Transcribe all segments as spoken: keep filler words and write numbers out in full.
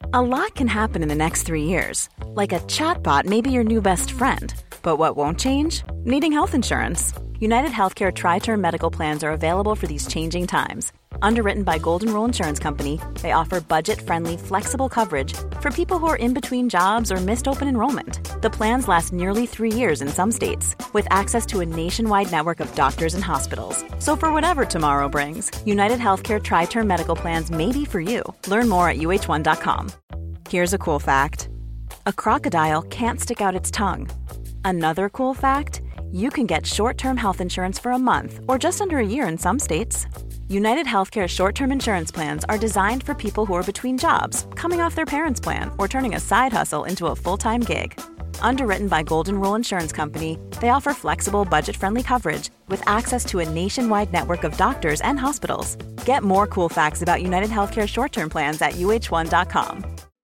A lot can happen in the next three years. Like a chatbot may be your new best friend. But what won't change? Needing health insurance. United Healthcare Tri-Term Medical Plans are available for these changing times. Underwritten by Golden Rule Insurance Company, they offer budget-friendly, flexible coverage for people who are in between jobs or missed open enrollment. The plans last nearly three years in some states, with access to a nationwide network of doctors and hospitals. So for whatever tomorrow brings, United Healthcare Tri-Term Medical Plans may be for you. Learn more at U H one dot com. Here's a cool fact. A crocodile can't stick out its tongue. Another cool fact, you can get short-term health insurance for a month or just under a year in some states. United Healthcare short-term insurance plans are designed for people who are between jobs, coming off their parents' plan, or turning a side hustle into a full-time gig. Underwritten by Golden Rule Insurance Company, they offer flexible, budget-friendly coverage with access to a nationwide network of doctors and hospitals. Get more cool facts about United Healthcare short-term plans at U H one dot com.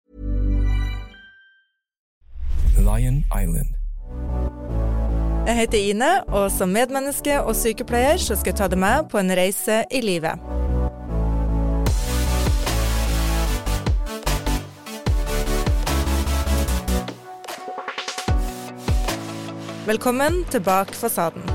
Lion Island. Jeg heter Ine, og som medmenneske og sykepleier så skal jeg ta deg med på en reise i livet. Velkommen til Bak fasaden.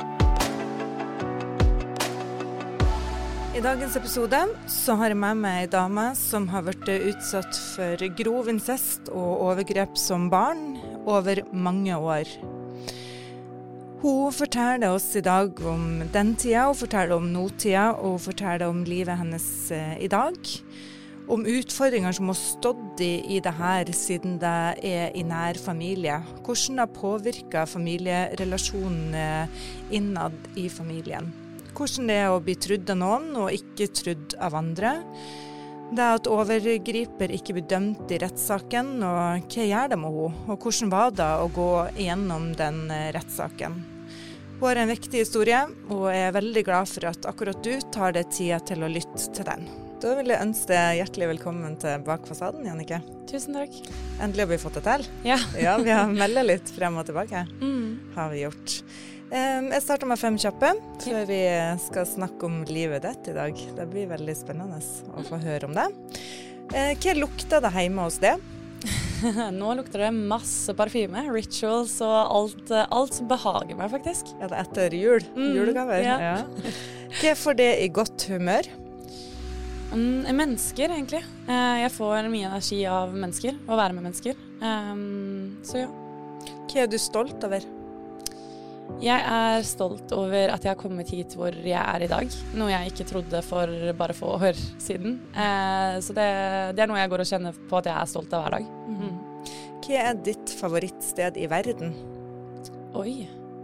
I dagens episode så har jeg med meg en dame som har vært utsatt for grov incest og overgrep som barn over mange år. Hun forteller oss i dag om den tida, hun forteller om nåtida, og hun forteller om livet hennes eh, i dag. Om utfordringer som har stått i, i det her siden det er i nær familie. Hvordan det har påvirket familierelasjonen eh, innad i familien. Hvordan det er å bli trudd av noen og ikke trudd av andre. Det at overgriper ikke blir dømt i rettssaken, og hva gjør det med henne? Og hvordan var det å gå gjennom den rettssaken? Hun har en viktig historie, og jeg er veldig glad for at akkurat du tar deg tida til å lytte til den. Da vil jeg ønske deg hjertelig velkommen til Bak fasaden, Jannicke. Tusen takk. Endelig har vi fått det til. Ja. Ja, vi har meldet litt frem og tilbake. Mm. Har vi gjort. Jeg starter med fem kjappe, før vi skal snakke om livet ditt i dag. Det blir veldig spennende å få høre om det. Hva lukter det hjemme hos deg? Nå lukter det masse parfyme, rituals og alt, alt som behager meg faktisk. Ja, det er etter jul, mm, julegaver. Ja. Ja. Hva får det i godt humør? Um, mennesker, egentlig. Uh, jeg får mye energi av mennesker, å være med mennesker. Um, så ja. Hva er du stolt over? Jeg er stolt over at jeg har kommet hit hvor jeg er i dag, noe jeg ikke trodde for bare få år siden. Eh, så det, det er noe jeg går og kjenner på at jeg er stolt av hver dag. Mm. Hva er ditt favorittsted i verden? Oi.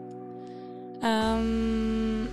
Um,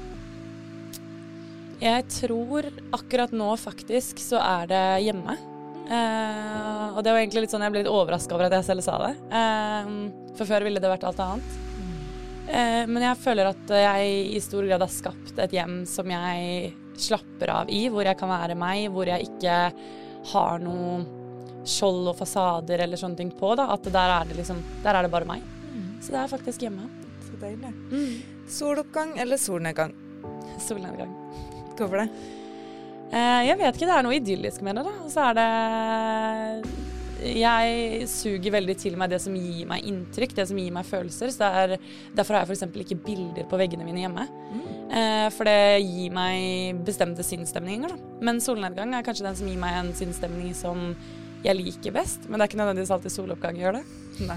jeg tror akkurat nå faktisk så er det hjemme. Eh, og det var egentlig litt sånn jeg ble litt overrasket over at jeg selv sa det. Eh, for før ville det vært alt annet. Eh, men jeg føler at jeg i stor grad har skapt et hjem som jeg slapper av i, hvor jeg kan være meg, hvor jeg ikke har noe skjold og fasader eller sånne ting på, da. At der er det liksom, der er det bare meg. Mm. Så det er faktisk hjemme. Så deilig. Mm. Soloppgang eller solnedgang? Solnedgang. Hvorfor det? Eh, jeg vet ikke, det er noe idyllisk med det da. Og så er det... Jeg suger veldig til meg det som gir meg inntrykk, det som gir meg følelser. Så det er, derfor har jeg for eksempel ikke bilder på veggene mine hjemme. Mm. Eh, for det gir meg bestemte sinnsstemninger. Da. Men solnedgang er kanskje den som gir meg en sinnsstemning som jeg liker best. Men det er ikke nødvendigvis alltid soloppgang gjør det. Nei.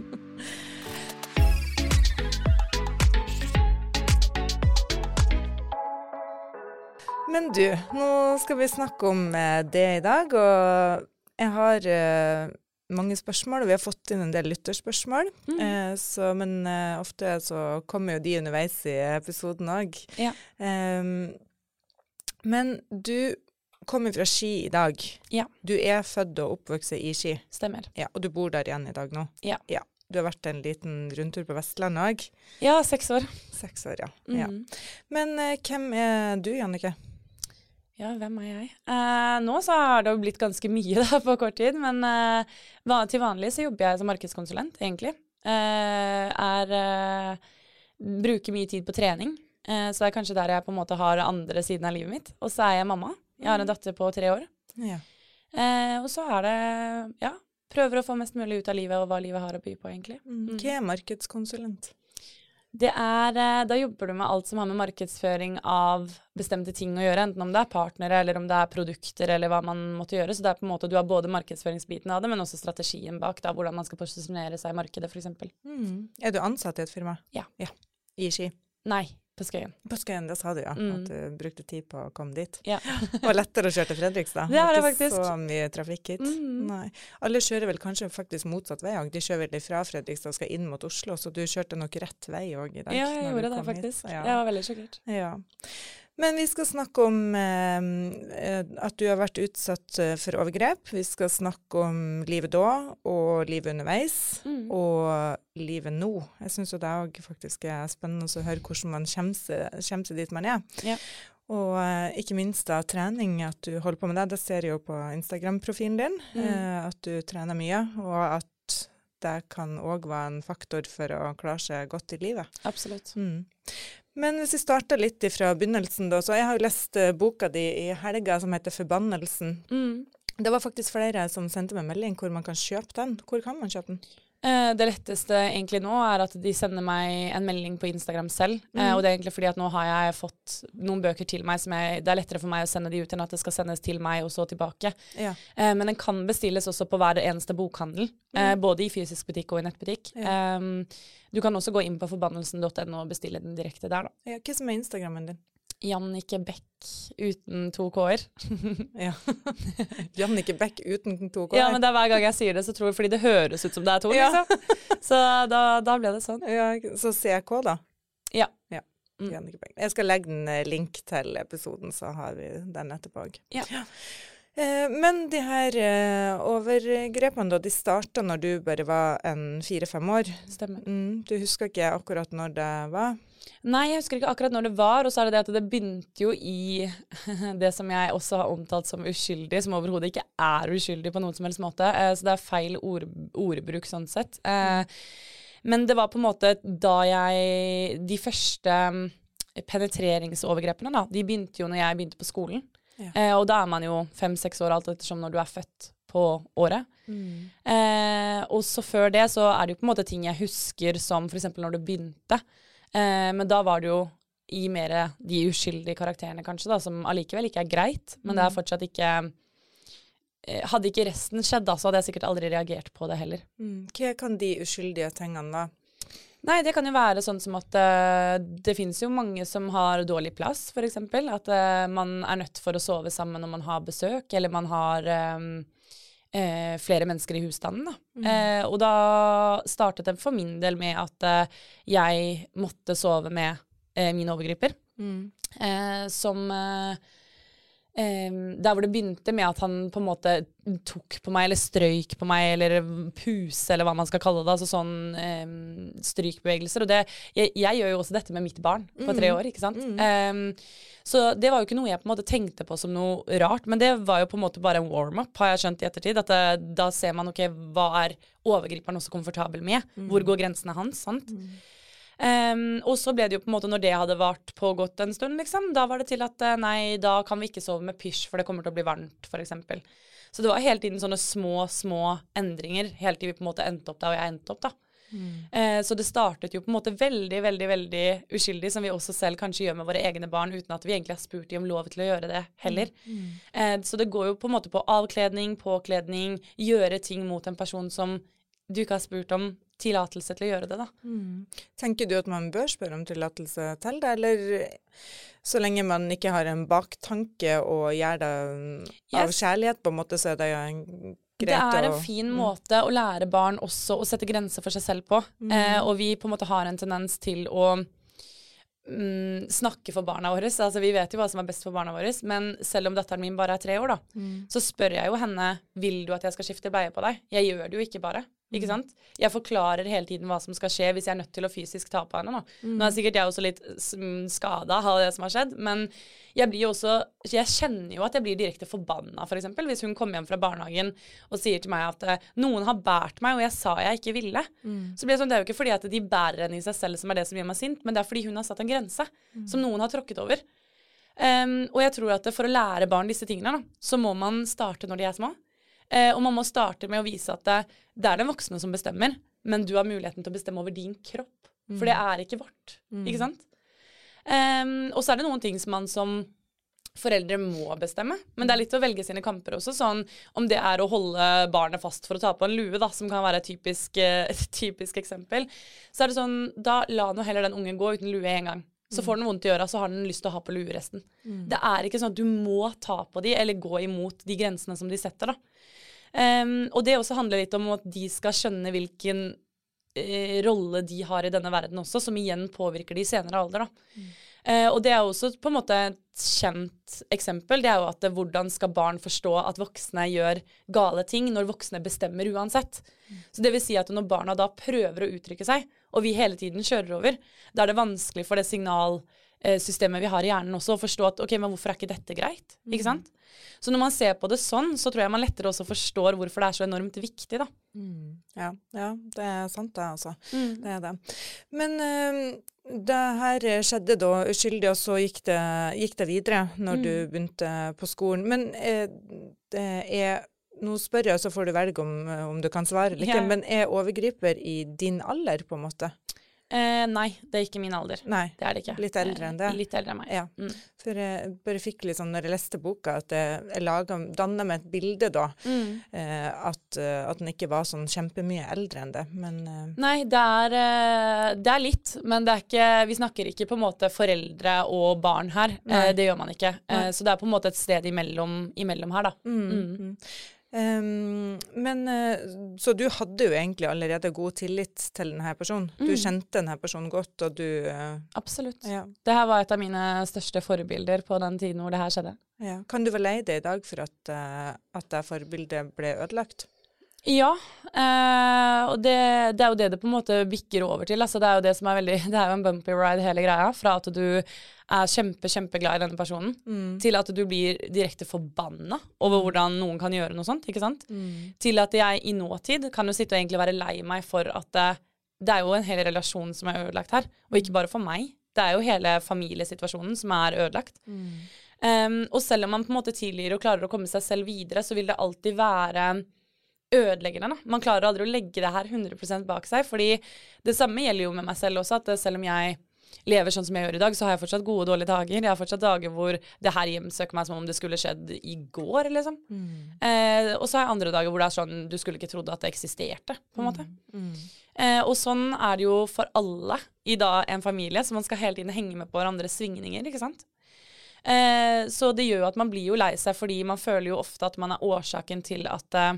Men du, nå skal vi snakke om det i dag, og jeg har uh, mange spørsmål, og vi har fått inn en del lytterspørsmål, mm. uh, så, men uh, ofte så kommer jo de underveis i episoden også. Ja. Um, men du kommer fra Ski i dag. Ja. Du er født og oppvokset i Ski. Stemmer. Ja, og du bor der igjen i dag nå. Ja. Ja. Du har vært en liten rundtur på Vestlandet også. Ja, seks år. Seks år, ja. Mm. ja. Men uh, hvem er du, Jannicke? Ja, hvem er jeg? Eh, nå så har det jo blitt ganske mye da, på kort tid, men eh, til vanlig så jobber jeg som markedskonsulent, egentlig. Eh, er, eh, bruker mye tid på trening, eh, så det er kanskje der jeg på en måte har andre siden av livet mitt. Og så er jeg mamma. Jeg har en datter på tre år. Ja. Eh, og så er det, ja, prøver å få mest mulig ut av livet og hva livet har å by på egentlig. Mm. Hva er markedskonsulent? Det er, da jobber du med alt som har med markedsføring av bestemte ting å gjøre, enten om det er partnere eller om det er produkter eller hva man måtte gjøre. Så det er på en måte, du har både markedsføringsbiten av det, men også strategien bak, da, hvordan man skal posisjonere seg i markedet, for eksempel. Mm. Er du ansatt i et firma? Ja. Ja. I Ski? Nei, på Skøyen. På Skøyen, det sa du, ja. Mm. At du brukte tid på å komme dit. Ja. Det var lettere å kjøre til Fredrikstad. Det er det ikke faktisk. så mye trafikk hit. Mm. Nei. Alle kjører vel kanskje faktisk motsatt vei. De kjører vel fra Fredrikstad og skal inn mot Oslo, så du kjørte nok rett vei også i dag. Ja, jeg når du gjorde det kom faktisk. hit. Ja. Jeg var veldig sjokkert. Ja. Men vi skal snakke om eh, at du har vært utsatt for overgrep. Vi skal snakke om livet da, og livet underveis, mm. og livet nå. Jeg synes jo det også faktisk er spennende å høre hvordan man kommer seg dit man er. Ja. Og eh, ikke minst da trening, at du holder på med det. Det ser jeg jo på Instagram-profilen din, mm. eh, at du trener mye, og at det kan også være en faktor for å klare seg godt i livet. Absolutt. Mm. Men hvis vi starter litt fra begynnelsen da, så jeg har jo lest uh, boka di i helga som heter Forbannelsen. Mm. Det var faktisk flere som sendte meg melding hvor man kan kjøpe den. Hvor kan man kjøpe den? Eh, det letteste egentlig nå er at de sender meg en melding på Instagram selv, mm. eh, og det er egentlig fordi at nå har jeg fått noen bøker til meg som jeg, det er lettere for meg å sende de ut enn at det skal sendes til meg og så tilbake. Ja. Eh, men den kan bestilles også på hver eneste bokhandel, mm. eh, både i fysisk butikk og i nettbutikk. Ja. Eh, du kan også gå inn på forbannelsen punktum no og bestille den direkte der da. Ja, hva som er Instagrammen din? Jannike Beck uten to k-er. Ja. Jannike Beck uten to k-er. Ja, men det er hver gang jeg sier det, så tror jeg, fordi det høres ut som det er to, ja. Liksom. Så da, da ble det sånn. Ja, så C K da? Ja. Ja. Mm. Jannike Beck. Jeg skal legge en link til episoden, så har vi den etterpå. Ja. Ja. Eh, men de her eh, overgrepene da, de startet når du bare var en fire-fem år. Stemmer. Mm, du husker ikke akkurat når det var? Nei, jeg husker ikke akkurat når det var, og så er det det at det begynte jo i det som jeg også har omtalt som uskyldig, som overhodet ikke er uskyldig på noen som helst måte, eh, så det er feil ord, ordbruk sånn sett. Eh, men det var på en måte da jeg, de første penetreringsovergrepene da, de begynte jo når jeg begynte på skolen. Ja. Eh, og da er man jo fem-seks år alt ettersom når du er født på året. Mm. Eh, og så før det så er det jo på en måte ting jeg husker som for eksempel når du begynte. Eh, men da var det jo i mer de uskyldige karakterene kanskje da, som allikevel ikke er greit, men mm. det er fortsatt ikke eh, hadde ikke resten skjedd da, så hadde jeg sikkert aldri reagert på det heller. Mm. Hva kan de uskyldige tingene da? Nei, det kan jo være sånn som at uh, det finnes jo mange som har dårlig plass, for eksempel. At uh, man er nødt for å sove sammen når man har besøk, eller man har um, uh, flere mennesker i husstanden. Da. Mm. Uh, og da startet det for min del med at uh, jeg måtte sove med uh, min overgriper, mm. uh, som... Uh, Um, der hvor det begynte med at han på en måte tok på meg, eller strøyk på meg, eller puse, eller hva man skal kalle det, altså sånn um, strykbevegelser, og det, jeg, jeg gjør jo også dette med mitt barn på tre år, ikke sant? Mm. Um, så det var jo ikke noe jeg på en måte tenkte på som noe rart, men det var jo på en måte bare en warm-up, har jeg skjønt i ettertid, at det, da ser man, ok, hva er overgriperen også komfortabel med? Mm. Hvor går grensene hans, sant? Mm. Um, og så ble det jo på en måte, når det hadde vært pågått en stund, liksom, da var det til at nei, da kan vi ikke sove med pysj, for det kommer til å bli varmt, for eksempel. Så det var hele tiden sånne små, små endringer, helt til vi på en måte endte opp da, og jeg endte opp da. Mm. Uh, så det startet jo på en måte veldig, veldig, veldig uskyldig, som vi også selv kanskje gjør med våre egne barn, uten at vi egentlig har spurt dem om lov til å gjøre det heller. Mm. Uh, så det går jo på en måte på avkledning, påkledning, gjøre ting mot en person som du ikke har spurt om tillatelse til å gjøre det da. Mm. Tenker du at man bør spørre om tillatelse til det, eller så lenge man ikke har en baktanke og gjør det av yes. kjærlighet på en måte, så er det greit? Det er en å, fin mm. måte å lære barn også å sette grenser for seg selv på, mm. eh, og vi på en måte har en tendens til å Mm, snakke for barna våre, altså vi vet jo hva som er best for barna våre, men selv om datteren min bare er tre år da, mm. så spør jeg jo henne, vil du at jeg skal skifte bleie på deg? Jeg gjør det jo ikke bare, ikke sant? Jeg forklarer hele tiden hva som skal skje hvis jeg er nødt til å fysisk ta på henne nå. Mm. Nå er sikkert jeg også litt skadet av det som har skjedd, men jeg blir jo også, jeg kjenner jo at jeg blir direkte forbannet, for eksempel, hvis hun kommer hjem fra barnehagen og sier til meg at uh, noen har bært meg, og jeg sa jeg ikke ville. Mm. Så blir det sånn, det er jo ikke fordi at de bærer henne i seg selv som er det som gjør meg sint, men det er fordi hun har satt en grense mm. som noen har tråkket over. Um, og jeg tror at for å lære barn disse tingene, da, så må man starte når de er små. Eh, og man må starte med å vise at det, det er den voksne som bestemmer, men du har muligheten til å bestemme over din kropp. Mm. For det er ikke vårt, mm. ikke sant? Um, og så er det noen ting som man som foreldre må bestemme, men det er litt å velge sine kamper også, sånn om det er å holde barnet fast for å ta på en lue, da, som kan være et typisk, et typisk eksempel, så er det sånn, da la nå heller den ungen gå uten lue en gang. Så får den vondt i øra, så har den lyst til å ha på lue resten. Mm. Det er ikke sånn at du må ta på de, eller gå imot de grensene som de setter, da. Um, og det også handler litt om at de skal skjønne hvilken uh, rolle de har i denne verden også, som igjen påvirker de i senere alder, da. Mm. Uh, og det er også på en måte et kjent eksempel, det er jo at uh, hvordan skal barn forstå at voksne gjør gale ting når voksne bestemmer uansett. Mm. Så det vil si at når barna da prøver å uttrykke seg, og vi hele tiden kjører over, da er det vanskelig for det signalsystemet vi har i hjernen også å forstå at, ok, men hvorfor er ikke dette greit? Mm. Ikke sant? Så når man ser på det sånn, så tror jeg man lettere også forstår hvorfor det er så enormt viktig, da. Mm. Ja, ja, det er sant det, altså. Mm. Det er det. Men uh, det her skjedde da uskyldig, og så gikk det, gikk det videre når mm. du begynte på skolen. Men uh, det er... Nå spør jeg, så får du velge om, om du kan svare litt, yeah. men er overgriper i din alder, på en måte? Eh, nei, det er ikke min alder. Nei, det er det ikke. Litt eldre enn det? Eh, litt eldre enn meg. Ja. Mm. For jeg bare fikk litt sånn, når jeg leste boka, at jeg laget, dannet med et bilde da, mm. eh, at, at den ikke var sånn kjempemye eldre enn det, men... Eh. Nei, det er, det er litt, men det er ikke, vi snakker ikke på en måte foreldre og barn her. Eh, det gjør man ikke. Eh, så det er på en måte et sted imellom, imellom her, da. Mm. Mm. Um, men uh, så du hadde jo egentlig allerede god tillit til denne personen. Mm. Du kjente denne personen godt, og du... Uh, Absolutt. Ja. Det her var et av mine største forbilder på den tiden hvor det her skjedde. Ja. Kan du være lei deg i dag for at, uh, at det forbildet ble ødelagt? Ja, uh, og det, det er jo det det på en måte bikker over til. Altså, det er jo det som er veldig... Det er jo en bumpy ride hele greia, fra at du er kjempe, kjempeglad i denne personen, mm. til at du blir direkte forbanna over hvordan noen kan gjøre noe sånt, ikke sant? Mm. Til at jeg i nåtid kan jo sitte og egentlig være lei meg for at det, det er jo en hel relasjon som er ødelagt her, og ikke bare for meg. Det er jo hele familiesituasjonen som er ødelagt. Mm. Um, og selv om man på en måte tidligere og klarer å komme seg selv videre, så vil det alltid være ødeleggende, da. Man klarer aldri å legge det her hundre prosent bak seg, fordi det samme gjelder jo med meg selv også, at selv om jeg lever sånn som jeg gjør i dag, så har jeg fortsatt gode og dårlige dager. Jeg har fortsatt dager hvor det her hjemsøker meg som om det skulle skjedd i går, liksom. Mm. Eh, og så har jeg andre dager hvor det er sånn, du skulle ikke trodd at det eksisterte, på en måte. Mm. Mm. Eh, og sånn er det jo for alle i da en familie, så man skal hele tiden henge med på hverandres svingninger, ikke sant? Eh, så det gjør jo at man blir jo lei seg, fordi man føler jo ofte at man er årsaken til at eh,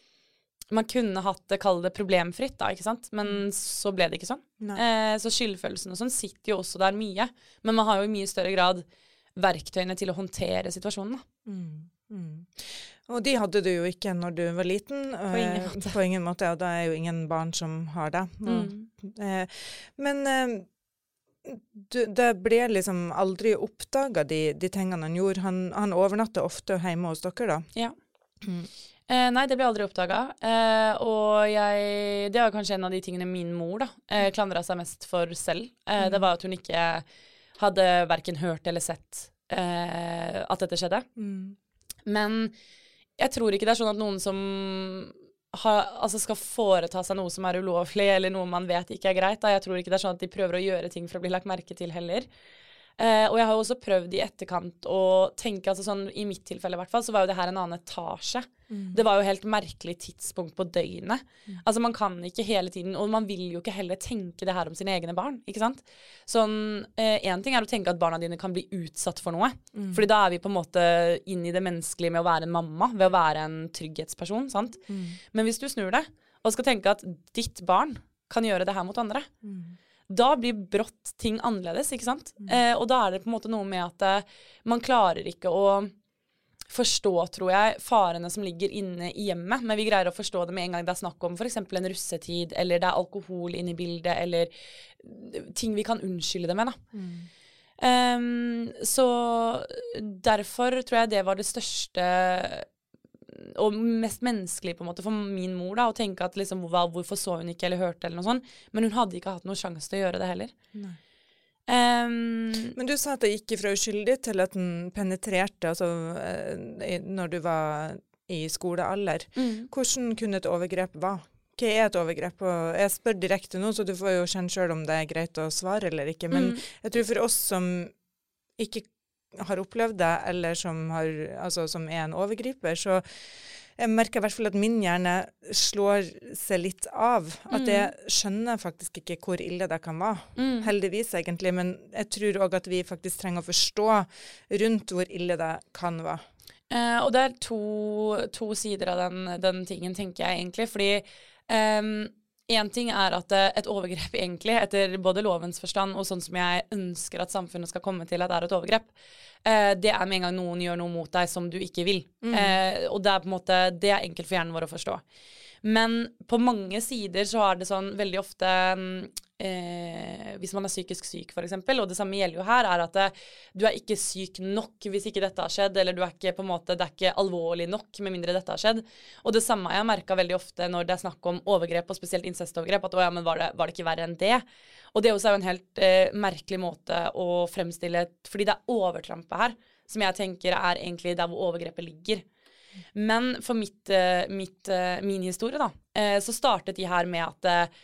man kunne hatt det, kall det problemfritt da, ikke sant? Men så ble det ikke sånn. Eh, så skyldfølelsen og sånn sitter jo også der mye, men man har jo i mye større grad verktøyene til å håndtere situasjonen da. Mm. Mm. Og de hadde du jo ikke når du var liten. På ingen måte. På ingen måte, og da er jo ingen barn som har det. Mm. Eh, men eh, du, det ble liksom aldri oppdaget de, de tingene han gjorde. Han, han overnatte ofte hjemme hos dere da. Ja. Mm. Eh, nei, det ble aldri oppdaget, eh, og jeg, det var kanskje en av de tingene min mor da, eh, klandret seg mest for selv. Eh, mm. Det var at hun ikke hadde hverken hørt eller sett eh, at dette skjedde. Mm. Men jeg tror ikke det er sånn at noen som har, altså skal foreta seg noe som er ulovlig, eller noe man vet ikke er greit. Da. Jeg tror ikke det er sånn at de prøver å gjøre ting for å bli lagt merke til heller. Uh, og jeg har også prøvd i etterkant å tenke, altså sånn i mitt tilfelle i hvert fall, så var jo det her en annen etasje. Mm. Det var jo helt merkelig tidspunkt på døgnet. Mm. Altså man kan ikke hele tiden, og man vil jo ikke heller tenke det her om sine egne barn, ikke sant? Sånn, uh, en ting er å tenke at barna dine kan bli utsatt for noe, mm. fordi da er vi på en måte inn i det menneskelige med å være en mamma, ved å være en trygghetsperson, sant? Mm. Men hvis du snur det, og skal tenke at ditt barn kan gjøre det her mot andre, mm. da blir brått ting annerledes, ikke sant? Mm. Eh, og da er det på en måte noe med at eh, man klarer ikke å forstå, tror jeg, farene som ligger inne i hjemmet, men vi greier å forstå det med en gang det er snakk om for eksempel en russetid, eller det er alkohol inne i bildet, eller ting vi kan unnskylde det med, da. Mm. Um, så derfor tror jeg det var det største og mest menneskelig på en måte for min mor da, å tenke at liksom, hva, hvorfor så hun ikke eller hørte eller noe sånt, men hun hadde ikke hatt noen sjanse til å gjøre det heller. Nei. Um, men du sa at det gikk fra uskyldig til at den penetrerte, altså når du var i skolealder. Mm. Hvordan kunne et overgrep være? Hva er et overgrep? Og jeg spør direkte nå, så du får jo kjenne selv om det er greit å svare eller ikke. Men mm. jeg tror for oss som ikke har opplevd det, eller som, har, altså, som er en overgriper, så jeg merker i hvert fall at min hjerne slår seg litt av. At jeg skjønner faktisk ikke hvor ille det kan være. Mm. Heldigvis egentlig, men jeg tror også at vi faktisk trenger å forstå rundt hvor ille det kan være. Uh, og det er to, to sider av den, den tingen, tenker jeg egentlig, fordi um, en ting er at et overgrep egentlig, etter både lovens forstand og sånn som jeg ønsker at samfunnet skal komme til at det er et overgrep, eh, det er med en gang noen gjør noe mot deg som du ikke vil. Mm. Eh, og det er på en måte, det er enkelt for hjernen vår å forstå. Men på mange sider så er det sånn veldig ofte, eh, hvis man er psykisk syk for eksempel, og det samme gjelder jo her, er at det, du er ikke syk nok hvis ikke dette har skjedd, eller du er ikke på en måte, det er ikke alvorlig nok med mindre dette har skjedd. Og det samme jeg har merket veldig ofte når det er snakk om overgrep, og spesielt incestovergrep, at å ja, men var det, var det ikke verre enn det? Og det også er jo en helt eh, merkelig måte å fremstille, fordi det er overtrampet her, som jeg tenker er egentlig der hvor overgrepet ligger. Men for mitt, mitt, min historie da, så startet de her med at,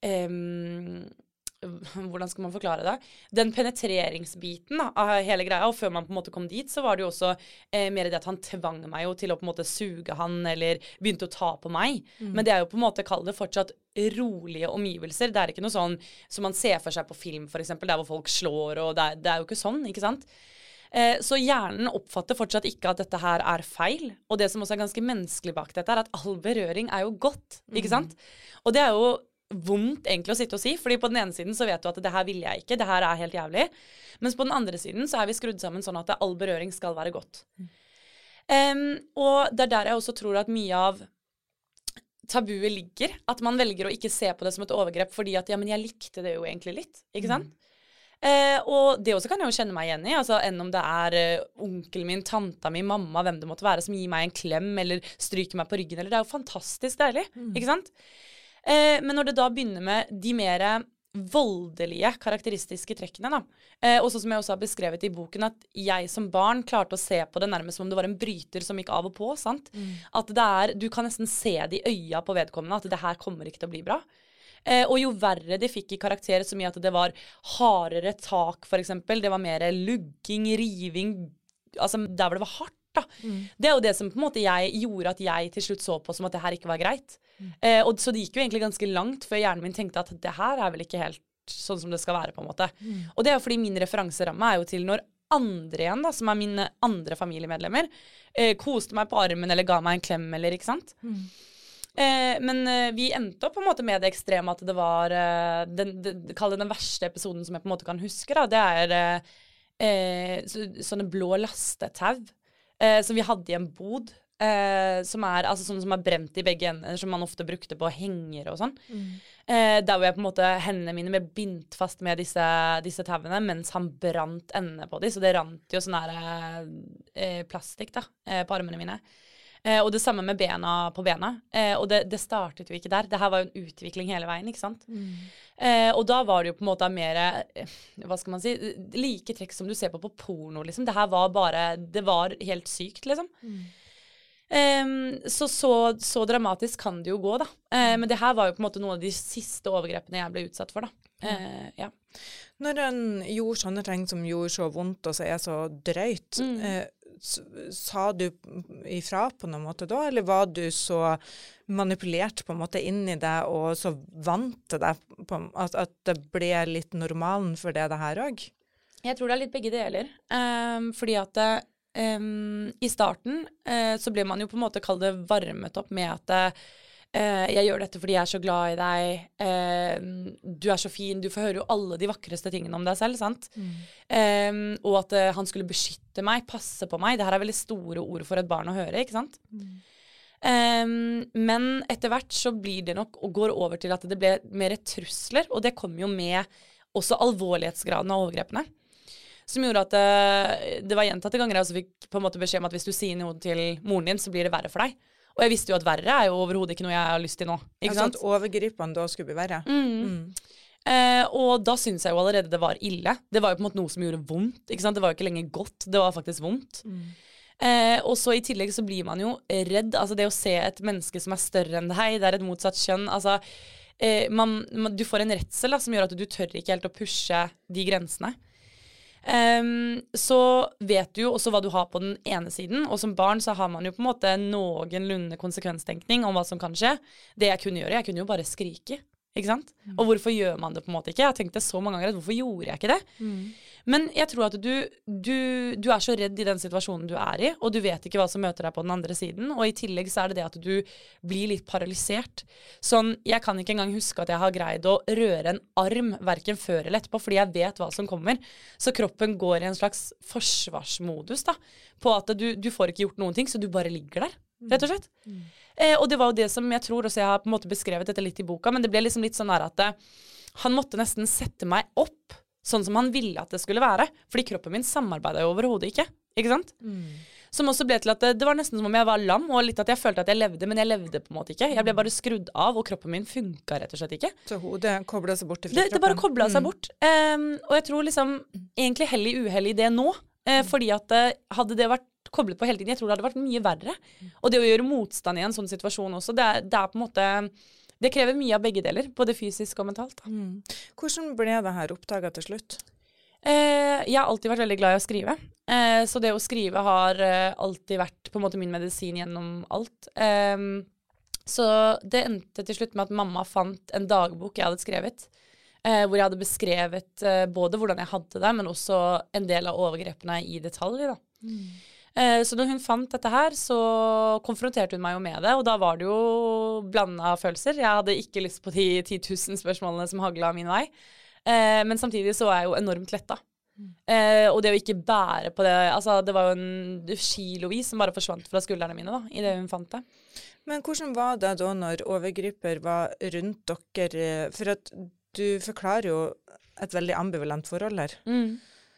um, hvordan skal man forklare det? Den penetreringsbiten da, av hele greia, og før man på en måte kom dit, så var det jo også eh, mer det at han tvang meg jo til å på en måte suge han, eller begynte å ta på meg. Mm. Men det er jo på en måte, kall det fortsatt rolige omgivelser. Det er ikke noe sånn som man ser for seg på film, for eksempel, der hvor folk slår, og det er, det er jo ikke sånn, ikke sant? Så hjernen oppfatter fortsatt ikke at dette her er feil, og det som også er ganske menneskelig bak dette er at all berøring er jo godt, ikke sant? Mm. Og det er jo vondt egentlig å sitte og si, fordi på den ene siden så vet du at det her vil jeg ikke, det her er helt jævlig, mens på den andre siden så er vi skrudd sammen sånn at all berøring skal være godt. Mm. Um, og det er der jeg også tror at mye av tabuet ligger, at man velger å ikke se på det som et overgrep, fordi at ja, men jeg likte det jo egentlig litt, ikke sant? Mm. Eh, og det også kan jeg jo kjenne meg igjen i, altså enn om det er uh, onkelen min, tanta mi, mamma, hvem det måtte være, som gir meg en klem, eller stryker meg på ryggen, eller det er jo fantastisk deilig, mm. ikke sant? Eh, men når det da begynner med de mer voldelige karakteristiske trekkene da, eh, og sånn som jeg også har beskrevet i boken, at jeg som barn klarte å se på det nærmest som om det var en bryter som gikk av og på, sant? Mm. At det er, du kan nesten se det i øya på vedkommende, at det her kommer ikke til å bli bra. Eh, og jo verre de fikk i karakter, så mye at det var hardere tak, for eksempel. Det var mer lugging, riving, altså der hvor det var hardt, da. Mm. Det er jo det som på en måte jeg gjorde at jeg til slutt så på som at det her ikke var greit. Mm. Eh, og så det gikk jo egentlig ganske langt før hjernen min tenkte at det her er vel ikke helt sånn som det skal være, på en måte. Mm. Og det er jo fordi min referanseramme er jo til når andre igjen, da, som er mine andre familiemedlemmer, eh, koste meg på armen eller ga meg en klem, eller ikke sant? Mm. Eh, men eh, vi endte opp på en måte med det ekstreme at det var eh, den, den, kall det den verste episoden som jeg på en måte kan huske da, det er eh, så, sånne blå lastetau eh, som vi hadde i en bod eh, som er altså sånne som er brent i begge ender, som man ofte brukte på henger og sånn. Mm. eh, der hvor jeg på en måte, hendene mine ble bindt fast med disse, disse tauene mens han brant endene på dem, så det rant jo sånn her eh, plastikk da, eh, på armene mine. Eh, og det samme med bena på bena. Eh, og det, det startet jo ikke der. Det her var jo en utvikling hele veien, ikke sant? Mm. Eh, og da var det jo på en måte mer, eh, hva skal man si, like trekk som du ser på på porno, liksom. Det her var bare, det var helt sykt, liksom. Mm. Eh, så, så så dramatisk kan det jo gå, da. Eh, men det her var jo på en måte noen av de siste overgrepene jeg ble utsatt for, da. Eh, ja. Når han gjorde sånne ting som gjorde så vondt og så er så drøyt, mm. eh, sa du ifra på noen måte da, eller var du så manipulert på en måte inn i det og så vant til det, på, at, at det ble litt normalen for det det her også? Jeg tror det er litt begge deler, um, fordi at um, i starten uh, så ble man jo på en måte kalt det varmet opp med at Uh, jeg gjør dette fordi jeg er så glad i deg, uh, du er så fin, du får høre jo alle de vakreste tingene om deg selv, sant? Mm. Um, og at uh, han skulle beskytte meg, passe på meg, det her er veldig store ord for et barn å høre, ikke sant? Mm. Um, men etter hvert så blir det nok, og går over til at det ble mer trusler, og det kom jo med også alvorlighetsgraden av overgrepene. Som gjorde at uh, det var gjentatte ganger jeg også fikk på en måte beskjed om at hvis du sier noe til moren din, så blir det verre for deg. Og jeg visste jo at verre er jo overhodet ikke noe jeg har lyst til nå. Ikke altså sant? At overgripene da skulle bli verre. Mm. Mm. Eh, og da synes jeg jo allerede det var ille. Det var jo på en måte noe som gjorde vondt. Ikke sant? Det var jo ikke lenger godt, det var faktisk vondt. Mm. Eh, og så i tillegg så blir man jo redd. Altså det å se et menneske som er større enn deg, det er et motsatt kjønn. Altså, eh, man, man, du får en redsel da, som gjør at du tør ikke helt å pushe de grensene. Um, så vet du jo også hva du har på den ene siden, og som barn så har man jo på en måte noenlunde konsekvenstenkning om hva som kan skje. Det jeg kunne gjøre, jeg kunne jo bare skrike, ikke sant? Mm. Og hvorfor gjør man det på en måte ikke? Jeg har tenkt det så mange ganger, hvorfor gjorde jeg ikke det? Mm. Men jeg tror at du, du, du er så redd i den situasjonen du er i, og du vet ikke hva som møter deg på den andre siden, og i tillegg så er det det at du blir litt paralysert. Sånn, jeg kan ikke engang huske at jeg har greid å røre en arm, hverken før eller etterpå, fordi jeg vet hva som kommer. Så kroppen går i en slags forsvarsmodus da, på at du, du får ikke gjort noen ting, så du bare ligger der, rett og slett. Mm. Eh, og det var jo det som jeg tror, også jeg har på en måte beskrevet dette litt i boka, men det ble liksom litt sånn der at eh, han måtte nesten sette meg opp, sånn som han ville at det skulle være, fordi kroppen min samarbeidet jo overhodet ikke, ikke sant? Mm. Som også ble til at det, det var nesten som om jeg var lam, og litt at jeg følte at jeg levde, men jeg levde på en måte ikke. Jeg ble bare skrudd av, og kroppen min funket rett og slett ikke. Så hodet koblet seg bort fra kroppen? Det, det bare koblet seg bort. Um, og jeg tror liksom, egentlig hellig uhell i det nå, uh, fordi at uh, hadde det vært koblet på hele tiden, jeg tror det hadde vært mye verre. Og det å gjøre motstand i en sånn situasjon også, det er, det er på en måte... Det krever mye av begge deler, både fysisk og mentalt. Da. Mm. Hvordan ble det her oppdaget til slutt? Eh, jeg har alltid vært veldig glad i å skrive. Eh, så det å skrive har eh, alltid vært på en måte min medisin gjennom alt. Eh, så det endte til slutt med at mamma fant en dagbok jeg hadde skrevet, eh, hvor jeg hadde beskrevet eh, både hvordan jeg hadde det, men også en del av overgrepene i detalj. Da. Mm. Så når hun fant dette her, så konfronterte hun meg jo med det, og da var det jo blandet av følelser. Jeg hadde ikke lyst på de ti tusen spørsmålene som haglet min vei, men samtidig så var jeg jo enormt letta. Mm. Og det å ikke bære på det, altså det var jo en kilovis som bare forsvant fra skuldrene mine da, i det hun fant det. Men hvordan var det da når overgriper var rundt dere? For at du forklarer jo et veldig ambivalent forhold her. Mm.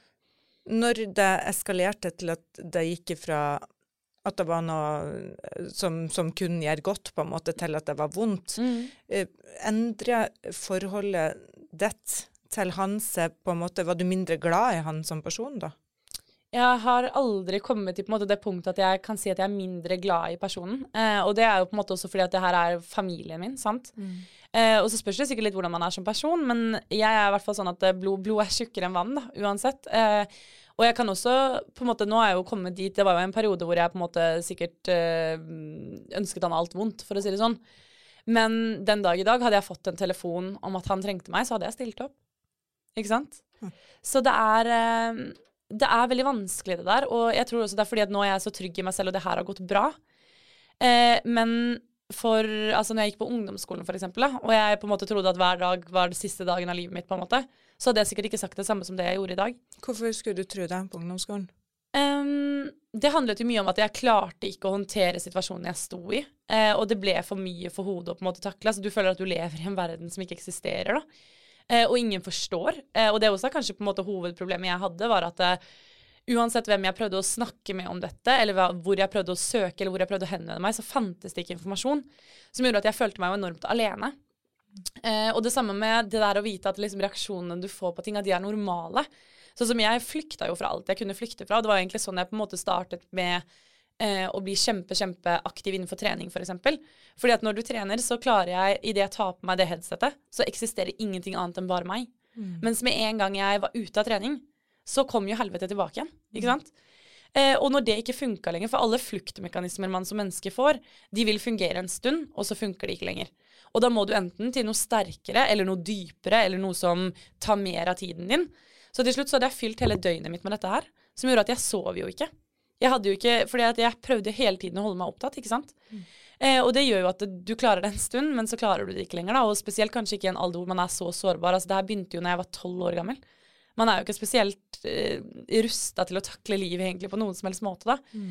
Når det eskalerte til at det gikk fra at det var noe som, som kun gjør godt, på en måte, til at det var vondt, mm. endret forholdet ditt til han seg på en måte, var du mindre glad i han som person da? Jeg har aldri kommet til på en måte, det punktet at jeg kan si at jeg er mindre glad i personen, eh, og det er jo på en måte også fordi at det her er familien min, sant? Mm. Eh, og så spørs det sikkert litt hvordan man er som person, men jeg er i hvert fall sånn at blod, blod er tjukkere enn vann da, uansett. Eh, og jeg kan også, på en måte, nå er jeg jo kommet dit, det var jo en periode hvor jeg på en måte sikkert eh, ønsket han alt vondt, for å si det sånn. Men den dag i dag hadde jeg fått en telefon om at han trengte meg, så hadde jeg stilt opp. Ikke sant? Mm. Så det er, eh, det er veldig vanskelig det der, og jeg tror også det er fordi at nå er jeg så trygg i meg selv, og det her har gått bra. Eh, men for, altså når jeg gikk på ungdomsskolen for eksempel, da, og jeg på en måte trodde at hver dag var det siste dagen av livet mitt på en måte, så hadde jeg sikkert ikke sagt det samme som det jeg gjorde i dag. Hvorfor skulle du tro det på ungdomsskolen? Um, det handlet jo mye om at jeg klarte ikke å håndtere situasjonen jeg sto i, uh, og det ble for mye for hodet å på en måte takle, så du føler at du lever i en verden som ikke eksisterer da, uh, og ingen forstår, uh, og det også kanskje på en måte hovedproblemet jeg hadde var at uh, uansett hvem jeg prøvde å snakke med om dette, eller hvor jeg prøvde å søke, eller hvor jeg prøvde å henvende meg, så fantes det ikke informasjon, som gjorde at jeg følte meg enormt alene. Eh, og det samme med det der å vite at liksom, reaksjonene du får på ting, at de er normale. Så som jeg flykta jo fra alt jeg kunne flykte fra, og det var egentlig sånn jeg på en måte startet med eh, å bli kjempe, kjempe aktiv innenfor trening, for eksempel. Fordi at når du trener, så klarer jeg, i det jeg tar på meg det headsetet, så eksisterer ingenting annet enn bare meg. Mm. Mens med en gang jeg var ute av trening, så kom jo helvete tilbake igjen, ikke sant? Eh, og når det ikke funket lenger, for alle fluktmekanismer man som menneske får, de vil fungere en stund, og så funker det ikke lenger. Og da må du enten til noe sterkere, eller noe dypere, eller noe som tar mer av tiden din. Så til slutt så hadde jeg fylt hele døgnet mitt med dette her, som gjorde at jeg sov jo ikke. Jeg hadde jo ikke, fordi at jeg prøvde hele tiden å holde meg opptatt, ikke sant? Mm. Eh, og det gjør jo at du klarer det en stund, men så klarer du det ikke lenger da, og spesielt kanskje ikke i en alder hvor man er så sårbar. Altså det her begynte jo når jeg var tolv år gammel. Man er jo ikke spesielt eh, rustet til å takle livet egentlig på noen som helst måte da. Mm.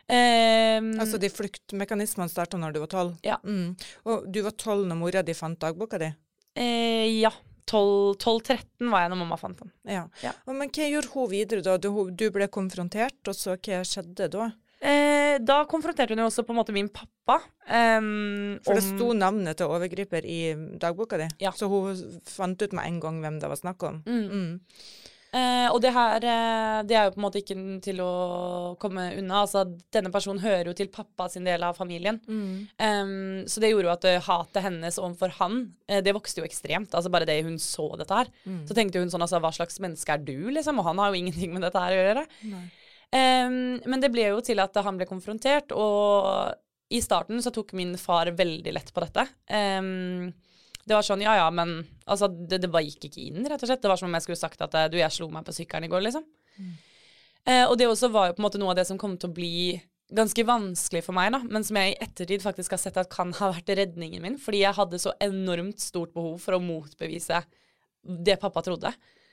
Um, altså de fluktmekanismene startet når du var tolv? Ja. Mm. Og du var tolv når mora di fant dagboka di? Eh, ja, tolv tretten var jeg når mamma fant den. Ja. Ja. Men hva gjorde hun videre da? Du, du ble konfrontert, og så hva skjedde da? Eh, da konfronterte hun jo også på en måte min pappa. Um, For det om... sto navnet til overgriper i dagboka di? Ja. Så hun fant ut med en gang hvem det var snakk om? Mm. Mm. Eh, og det her, eh, det er jo på en måte ikke til å komme unna. Altså, denne personen hører jo til pappa sin del av familien. Mm. Um, så det gjorde jo at uh, hatet hennes overfor han, uh, det vokste jo ekstremt. Altså bare det hun så dette her. Mm. Så tenkte hun sånn, altså, hva slags menneske er du, liksom? Og han har jo ingenting med dette her å gjøre. Um, men det ble jo til at han ble konfrontert, og i starten så tok min far veldig lett på dette. Um, Det var sånn, ja, ja, men altså, det, det bare gikk ikke inn, rett og slett. Det var som om jeg skulle sagt at du, jeg slo meg på sykkelen i går, liksom. Mm. Eh, og det også var jo på en måte noe av det som kom til å bli ganske vanskelig for meg, da, men som jeg i ettertid faktisk har sett at kan ha vært redningen min, fordi jeg hadde så enormt stort behov for å motbevise det pappa trodde.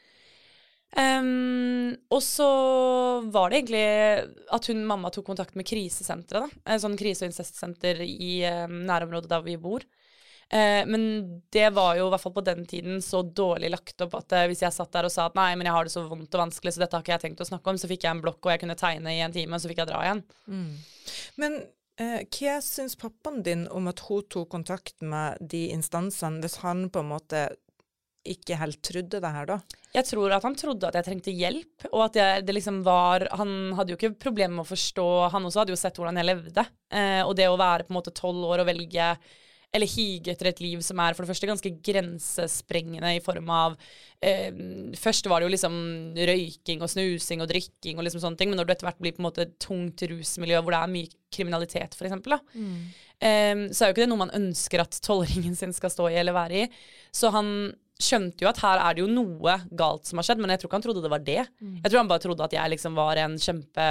Um, og så var det egentlig at hun, mamma tok kontakt med krisesenteret, da. En sånn krise- og incestsenter i um, nærområdet der vi bor. Eh, men det var jo i hvert fall på den tiden så dårlig lagt opp at eh, hvis jeg satt der og sa at nei, men jeg har det så vondt og vanskelig, så dette har ikke jeg tenkt å snakke om, så fikk jeg en blokk og jeg kunne tegne i en time, og så fikk jeg dra igjen. Mm. Men eh, hva syns pappaen din om at hun tok kontakt med de instansene, hvis han på en måte ikke helt trodde det her da? Jeg tror at han trodde at jeg trengte hjelp, og at jeg, det liksom var, han hadde jo ikke problemer med å forstå, han også hadde jo sett hvordan jeg levde, eh, og det å være på en måte tolv år og velge eller hige etter et liv som er for det første ganske grensesprengende i form av eh, først var det jo liksom røyking og snusing og drikking og liksom sånne ting, men når du etter hvert blir på en måte tungt rusmiljø hvor det er mye kriminalitet for eksempel da, mm. eh, så er jo ikke det noe man ønsker at tolvåringen sin skal stå i eller være i, så han skjønte jo at her er det jo noe galt som har skjedd, men jeg tror ikke han trodde det var det. Mm. Jeg tror han bare trodde at jeg liksom var en kjempe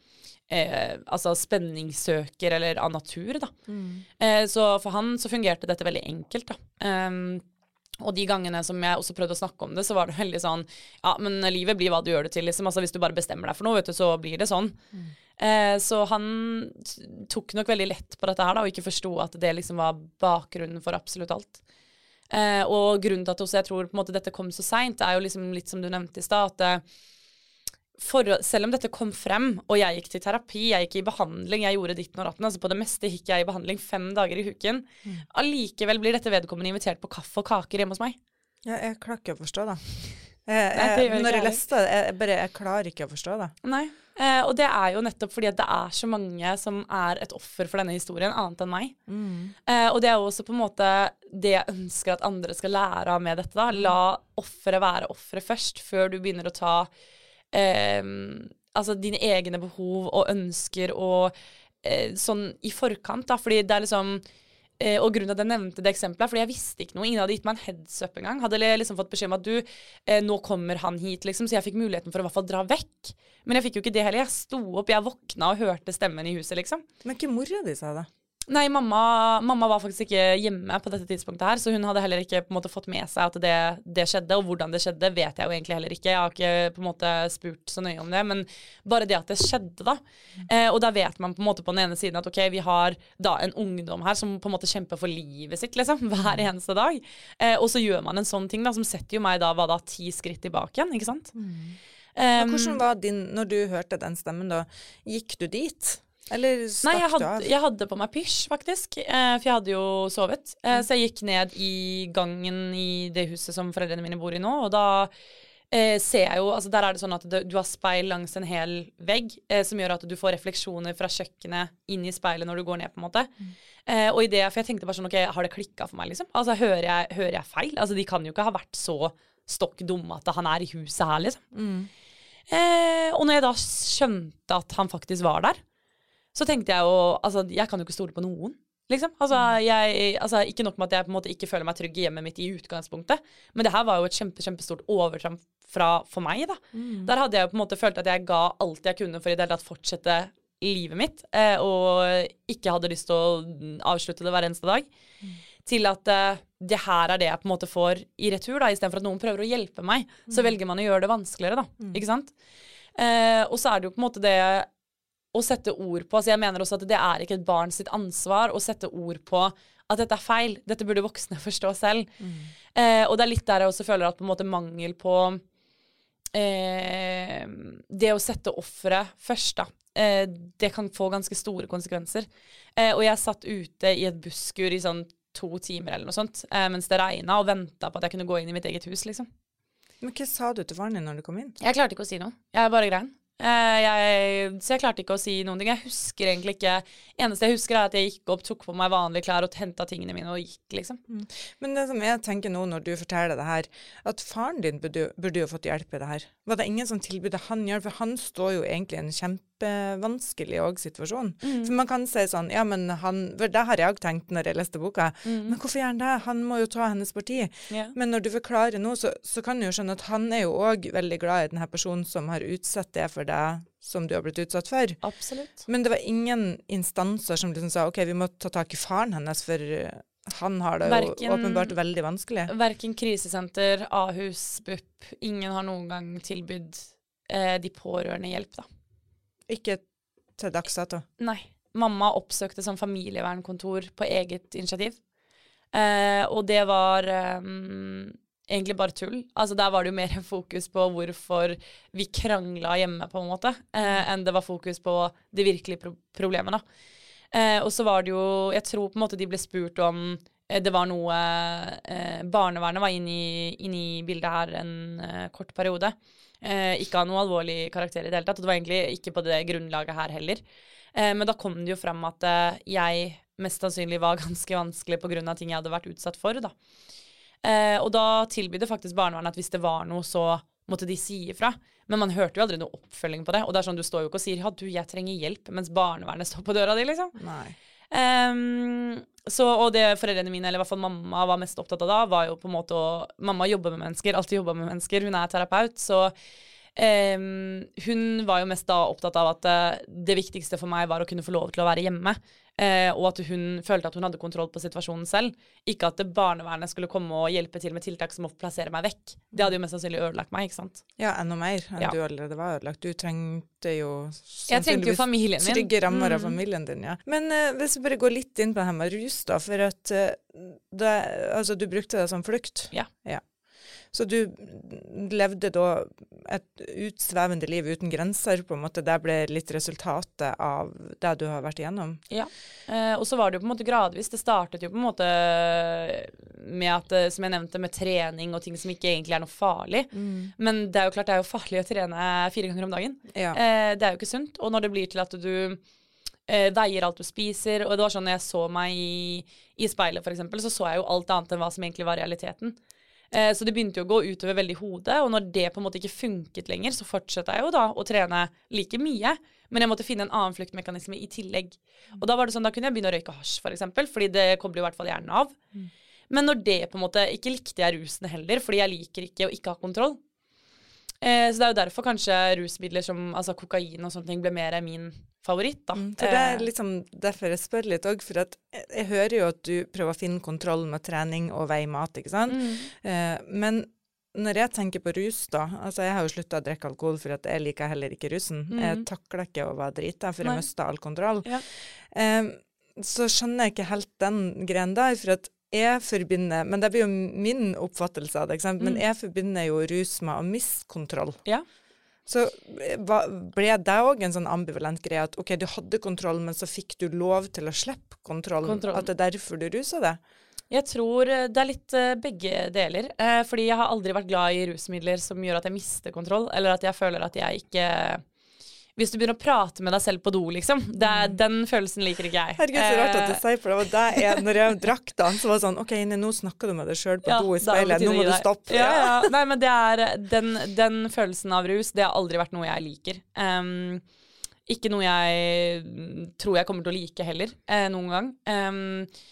Eh, altså spenningssøker eller av natur da. Mm. Eh, så for han så fungerte dette veldig enkelt da. Um, og de gangene som jeg også prøvde å snakke om det, så var det veldig sånn, ja, men livet blir hva du gjør det til, liksom. Altså hvis du bare bestemmer deg for noe, vet du, så blir det sånn. Mm. Eh, så han tok nok veldig lett på dette her da, og ikke forstod at det liksom var bakgrunnen for absolutt alt. Eh, og grunnen til at også jeg tror på en måte dette kom så sent, er jo liksom litt som du nevnte i stad, at for, selv om dette kom frem, og jeg gikk til terapi, jeg gikk i behandling, jeg gjorde ditten og ratten, altså på det meste gikk jeg i behandling fem dager i uken, mm. allikevel blir dette vedkommende invitert på kaffe og kaker hjemme hos meg. Ja, jeg klarer ikke å forstå det. Jeg, jeg, Nei, når jeg leste det, jeg, bare, jeg klarer ikke å forstå det. Nei, eh, og det er jo nettopp fordi at det er så mange som er et offer for denne historien, annet enn meg. Mm. Eh, og det er jo også på en måte det jeg ønsker at andre skal lære av med dette da. La offeret være offeret først, før du begynner å ta Um, altså dine egne behov og ønsker og uh, sånn i forkant da, fordi det er liksom uh, og grunnen til at jeg nevnte det eksempelet er fordi jeg visste ikke noe, ingen hadde gitt meg en heads up en gang, hadde liksom fått beskjed om at du, uh, nå kommer han hit liksom, så jeg fikk muligheten for å i hvert fall dra vekk, men jeg fikk jo ikke det heller, jeg sto opp, jeg våkna og hørte stemmen i huset liksom. Men ikke mora di sa det? Nei, mamma, mamma var faktisk ikke hjemme på dette tidspunktet her, så hun hadde heller ikke på en måte fått med seg at det, det skjedde, og hvordan det skjedde vet jeg jo egentlig heller ikke. Jeg har ikke på en måte spurt så nøye om det, men bare det at det skjedde da. Eh, og da vet man på en måte på den ene siden at ok, vi har da en ungdom her som på en måte kjemper for livet sitt, liksom, hver eneste dag. Eh, og så gjør man en sånn ting da, som setter jo meg da, hva da, ti skritt tilbake igjen, ikke sant? Mm. Um, hvordan var din, når du hørte den stemmen da, gikk du dit? Eller stakk Nei, jeg hadde, du av? jeg hadde på meg pysj, faktisk. Eh, for jeg hadde jo sovet. Eh, mm. Så jeg gikk ned i gangen i det huset som foreldrene mine bor i nå, og da eh, ser jeg jo, altså der er det sånn at det, du har speil langs en hel vegg, eh, som gjør at du får refleksjoner fra kjøkkenet inn i speilet når du går ned, på en måte. Mm. Eh, og i det, for jeg tenkte bare sånn, ok, har det klikket for meg, liksom? Altså, hører jeg, hører jeg feil? Altså, de kan jo ikke ha vært så stokk dumme at han er i huset her, liksom. Mm. Eh, og når jeg da skjønte at han faktisk var der, så tenkte jeg jo, altså, jeg kan jo ikke stole på noen, liksom. Altså, jeg, altså, ikke nok med at jeg på en måte ikke føler meg trygg i hjemmet mitt i utgangspunktet, men det her var jo et kjempe, kjempestort overtramp fra, for meg, da. Mm. Der hadde jeg jo på en måte følt at jeg ga alt jeg kunne for i det hele tatt fortsette livet mitt, eh, og ikke hadde lyst til å avslutte det hver eneste dag, mm. til at eh, det her er det jeg på en måte får i retur, da, i stedet for at noen prøver å hjelpe meg, mm. så velger man å gjøre det vanskeligere, da, mm. ikke sant? Eh, og så er det jo på en måte det å sette ord på, altså jeg mener også at det er ikke et barn sitt ansvar å sette ord på at dette er feil, dette burde voksne forstå selv. Mm. Eh, og det er litt der jeg også føler at på en måte mangel på eh, det å sette offeret først da, eh, det kan få ganske store konsekvenser. Eh, og jeg satt ute i et busskur i sånn to timer eller noe sånt, eh, mens det regnet og ventet på at jeg kunne gå inn i mitt eget hus, liksom. Men hva sa du til faren din når du kom inn? Jeg klarte ikke å si noe. Jeg bare grein. Uh, jeg, så jeg klarte ikke å si noen ting. Jeg husker egentlig ikke. Eneste jeg husker er at jeg gikk opp, tok på meg vanlige klær og hentet tingene mine og gikk, liksom. Mm. Men det som jeg tenker nå når du forteller det her, at faren din burde, burde jo fått hjelp i det her. Var det ingen som tilbudde han hjelp? For han står jo egentlig i en kjempevanskelig også situasjon. Mm. For man kan si sånn, ja, men han, for det har jeg tenkt når jeg leste boka, mm. men hvorfor gjør han det? Han må jo ta hennes parti. Yeah. Men når du forklarer nå, så, så kan du jo skjønne at han er jo også veldig glad i denne personen som har utsatt det for det som du har blitt utsatt for. Absolutt. Men det var ingen instanser som liksom sa, ok, vi må ta tak i faren hennes, for han har det Verken, jo åpenbart veldig vanskelig. Hverken krisesenter, A-hus, B U P, ingen har noen gang tilbydd eh, de pårørende hjelp, da. Ikke til dags dato? Nei. Mamma oppsøkte som familievernkontor på eget initiativ. Eh, og det var um, egentlig bare tull. Altså der var det jo mer fokus på hvorfor vi krangla hjemme, på en måte, eh, enn det var fokus på det virkelige pro problemet, da. Eh, og så var det jo, jeg tror på en måte de ble spurt om eh, det var noe, eh, barnevernet var inne i, inn i bildet her en eh, kort periode. Eh, ikke av noe alvorlig karakter i det hele tatt, og det var egentlig ikke på det grunnlaget her heller. Eh, men da kom det jo frem at eh, jeg mest sannsynlig var ganske vanskelig på grunn av ting jeg hadde vært utsatt for, da. Eh, og da tilbydde faktisk barnevernet at hvis det var noe, så måtte de si ifra. Men man hørte jo aldri noe oppfølging på det. Og det er sånn, du står jo ikke og sier, ja, du, jeg trenger hjelp, mens barnevernet står på døra di, liksom. Nei. Um, så, og det foreldrene mine, eller i hvert fall mamma, var mest opptatt av da, var jo på en måte å, mamma jobber med mennesker, alltid jobber med mennesker, hun er terapeut, så um, hun var jo mest da opptatt av at uh, det viktigste for meg var å kunne få lov til å være hjemme. Eh, og at hun følte at hun hadde kontroll på situasjonen selv. Ikke at det barnevernet skulle komme og hjelpe til med tiltak som å plassere meg vekk. Det hadde jo mest sannsynlig ødelagt meg, ikke sant? Ja, enda mer enn ja. Du allerede var ødelagt. Du trengte jo Jeg trengte jo familien min. Trygge rammer av familien din, ja. Men eh, hvis vi bare går litt inn på det her med rus da, for at eh, det, altså, du brukte det som flukt. Ja. Ja. Så du levde da et utsvevende liv uten grenser, på en måte. Det ble litt resultatet av det du har vært igjennom. Ja, eh, og så var det jo på en måte gradvis. Det startet jo på en måte med at, som jeg nevnte, med trening og ting som ikke egentlig er noe farlig. Mm. Men det er jo klart det er jo farlig å trene fire ganger om dagen. Ja. Eh, det er jo ikke sunt. Og når det blir til at du eh, veier alt du spiser, og det var sånn når jeg så meg i, i speilet for eksempel, så så jeg jo alt annet enn hva som egentlig var realiteten. Eh, så det begynte jo å gå utover veldig hodet, og når det på en måte ikke funket lenger, så fortsatte jeg jo da å trene like mye, men jeg måtte finne en annen fluktmekanisme i tillegg. Og da var det sånn, da kunne jeg begynne å røyke hasj for eksempel, fordi det kobler jo i hvert fall hjernen av. Mm. Men når det på en måte, ikke likte jeg rusene heller, fordi jeg liker ikke å ikke ha kontroll. Eh, så det er jo derfor kanskje rusmidler som altså kokain og sånne ting ble mer min favoritt, da. Mm, for det er liksom derfor jeg spør litt også, for at jeg, jeg hører jo at du prøver å finne kontroll med trening og veimat, ikke sant? Mm. Eh, men når jeg tenker på rus da, altså jeg har jo sluttet å drikke alkohol for at jeg liker heller ikke rusen. Mm. Jeg takler ikke å være drita, for Nei. Jeg mistet all kontroll. Ja. Eh, så skjønner jeg ikke helt den greien der, for at jeg forbinder, men det blir jo min oppfattelse av det, ikke sant? Men mm. jeg forbinder jo rus med å miste kontroll. Ja. Så ble det også en sånn ambivalent greie at ok, du hadde kontroll, men så fikk du lov til å slippe kontrollen, kontroll. At det er derfor du ruset det? Jeg tror det er litt uh, begge deler, uh, fordi jeg har aldri vært glad i rusmidler som gjør at jeg mister kontroll, eller at jeg føler at jeg ikke... Hvis du begynner å prate med deg selv på do, liksom, det er, den følelsen liker ikke jeg. Herregud, så rart at du sier, for det var det jeg, når jeg drakk da, så var det sånn, ok, nå snakker du med deg selv på ja, do i speilet, nå må du stoppe. Ja, ja. Nei, men det er, den, den følelsen av rus, det har aldri vært noe jeg liker. Um, ikke noe jeg tror jeg kommer til å like heller, eh, noen gang. Um,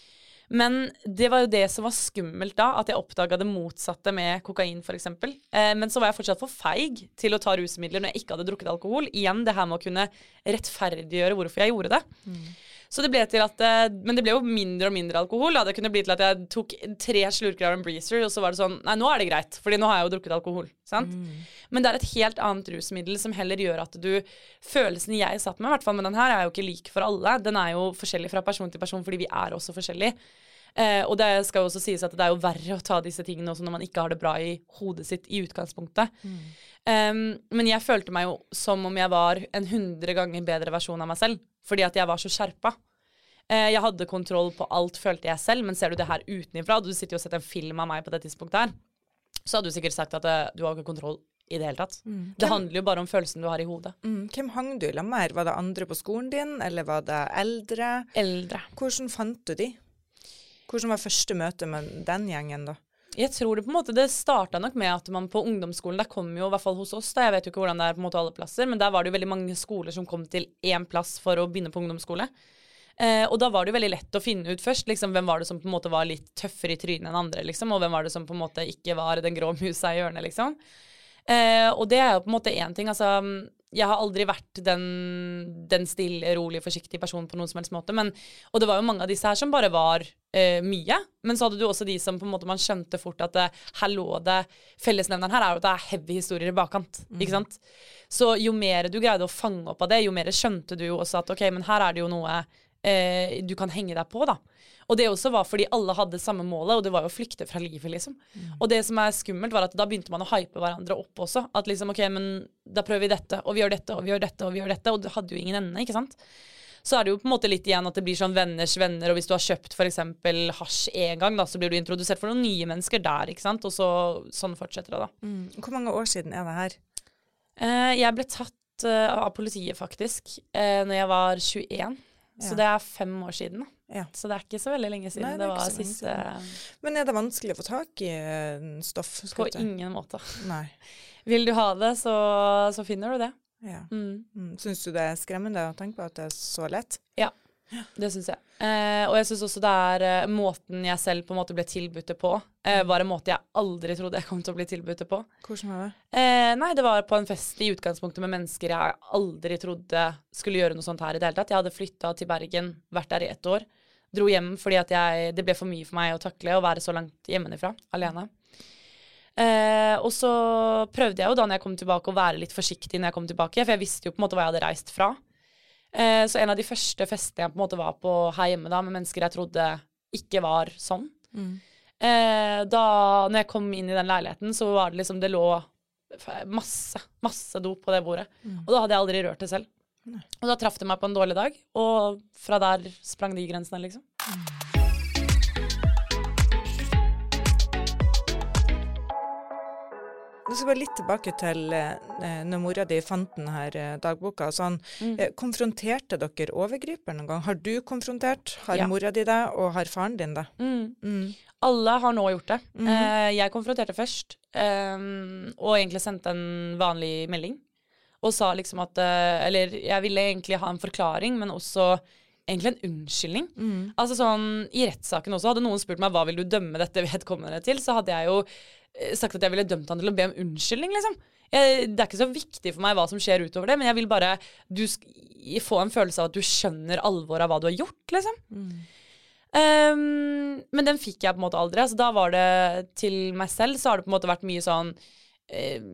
Men det var jo det som var skummelt da, at jeg oppdaget det motsatte med kokain for eksempel. Eh, men så var jeg fortsatt for feig til å ta rusmidler når jeg ikke hadde drukket alkohol. Igjen det her med å kunne rettferdiggjøre hvorfor jeg gjorde det. Mm. Så det ble til at, men det ble jo mindre og mindre alkohol. Da. Det kunne bli til at jeg tok tre slurker av en breezer, og så var det sånn, nei, nå er det greit, fordi nå har jeg jo drukket alkohol. Sant? Mm. Men det er et helt annet rusmiddel som heller gjør at du, følelsen jeg satt med, i hvert fall, men den her er jo ikke lik for alle. Den er jo forskjellig fra person til person, fordi vi er også forskjellige. Eh, og det skal jo også sies at det er jo verre å ta disse tingene også når man ikke har det bra i hodet sitt i utgangspunktet. Mm. Um, men jeg følte meg jo som om jeg var en hundre ganger bedre versjon av meg selv, fordi at jeg var så skjerpa. Eh, jeg hadde kontroll på alt, følte jeg selv, men ser du det her utenifra, du sitter jo og setter en film av meg på det tidspunktet her, så hadde du sikkert sagt at det, du har ikke kontroll i det hele tatt. Mm. Det Hvem? handler jo bare om følelsen du har i hodet. Mm. Hvem hang du i lag med? Var det andre på skolen din, eller var det eldre? Eldre. Hvordan fant du de? Hvordan var første møte med den gjengen da? Jeg tror det på en måte, det startet nok med at man på ungdomsskolen, der kom jo i hvert fall hos oss, da, jeg vet jo ikke hvordan det er på en måte alle plasser, men der var det jo veldig mange skoler som kom til en plass for å begynne på ungdomsskole. Eh, og da var det jo veldig lett å finne ut først, liksom, hvem var det som på en måte var litt tøffere i trynet enn andre, liksom, og hvem var det som på en måte ikke var den grå musa i hjørnet, liksom. Eh, og det er jo på en måte en ting, altså, jeg har aldri vært den, den stille, rolig, forsiktige personen på noen som helst måte, men, og det var jo mange av disse her som bare var eh, mye, men så hadde du også de som på en måte man skjønte fort at det, her lå det, fellesnevneren her er jo at det er heavy historier i bakkant, mm. ikke sant? Så jo mer du greide å fange opp av det, jo mer skjønte du jo også at ok, men her er det jo noe eh, du kan henge deg på da. Og det også var fordi alle hadde samme målet, og det var jo å flykte fra livet, liksom. Mm. Og det som er skummelt var at da begynte man å hype hverandre opp også. At liksom, ok, men da prøver vi dette, og vi gjør dette, og vi gjør dette, og vi gjør dette, og det hadde jo ingen ende, ikke sant? Så er det jo på en måte litt igjen at det blir sånn venners venner, og hvis du har kjøpt for eksempel hasj en gang, da, så blir du introdusert for noen nye mennesker der, ikke sant? Og så, sånn fortsetter det da. Mm. Hvor mange år siden er det her? Eh, jeg ble tatt uh, av politiet, faktisk, uh, når jeg var tjueen. Ja. Så det er fem år siden da. Ja. Så det er ikke så veldig lenge siden. Nei, det, det var siste... Men er det vanskelig å få tak i stoff? På ingen måte. Nei. Vil du ha det, så, så finner du det. Ja. Mm. Mm. Synes du det er skremmende å tenke på at det er så lett? Ja, det synes jeg. Eh, og jeg synes også det er eh, måten jeg selv på en måte ble tilbudt det på, eh, var en måte jeg aldri trodde jeg kom til å bli tilbudt det på. Hvordan var det? Eh, nei, det var på en fest i utgangspunktet med mennesker jeg aldri trodde skulle gjøre noe sånt her i det hele tatt. Jeg hadde flyttet til Bergen, vært der i ett år, dro hjem fordi at jeg, det ble for mye for meg å takle å være så langt hjemmefra, alene. Eh, og så prøvde jeg jo da når jeg kom tilbake å være litt forsiktig når jeg kom tilbake, for jeg visste jo på en måte hva jeg hadde reist fra. Eh, så en av de første festene jeg på en måte var på her hjemme da, med mennesker jeg trodde ikke var sånn. Mm. Eh, da, når jeg kom inn i den leiligheten, så var det liksom, det lå masse, masse dop på det bordet. Mm. Og da hadde jeg aldri rørt det selv. Mm. Og da traff det meg på en dårlig dag, og fra der sprang de grensene, liksom. Mm. Nå skal vi bare litt tilbake til eh, når mora di fant den her eh, dagboka. Sånn, mm. eh, konfronterte dere overgriperen noen gang? Har du konfrontert? Har ja. mora di det? Og har faren din det? Mm. Mm. Alle har nå gjort det. Mm. Eh, jeg konfronterte først, eh, og egentlig sendte en vanlig melding. Og sa liksom at, eh, eller jeg ville egentlig ha en forklaring, men også egentlig en unnskyldning. Mm. Altså sånn, i rettssaken også, hadde noen spurt meg, hva vil du dømme dette vedkommende til? Så hadde jeg jo sagt at jeg ville dømt han til å be om unnskyldning, liksom. Jeg, det er ikke så viktig for meg hva som skjer utover det, men jeg vil bare du sk- få en følelse av at du skjønner alvoret av hva du har gjort, liksom. Mm. Um, men den fikk jeg på en måte aldri. Altså, da var det til meg selv, så har det på en måte vært mye sånn um,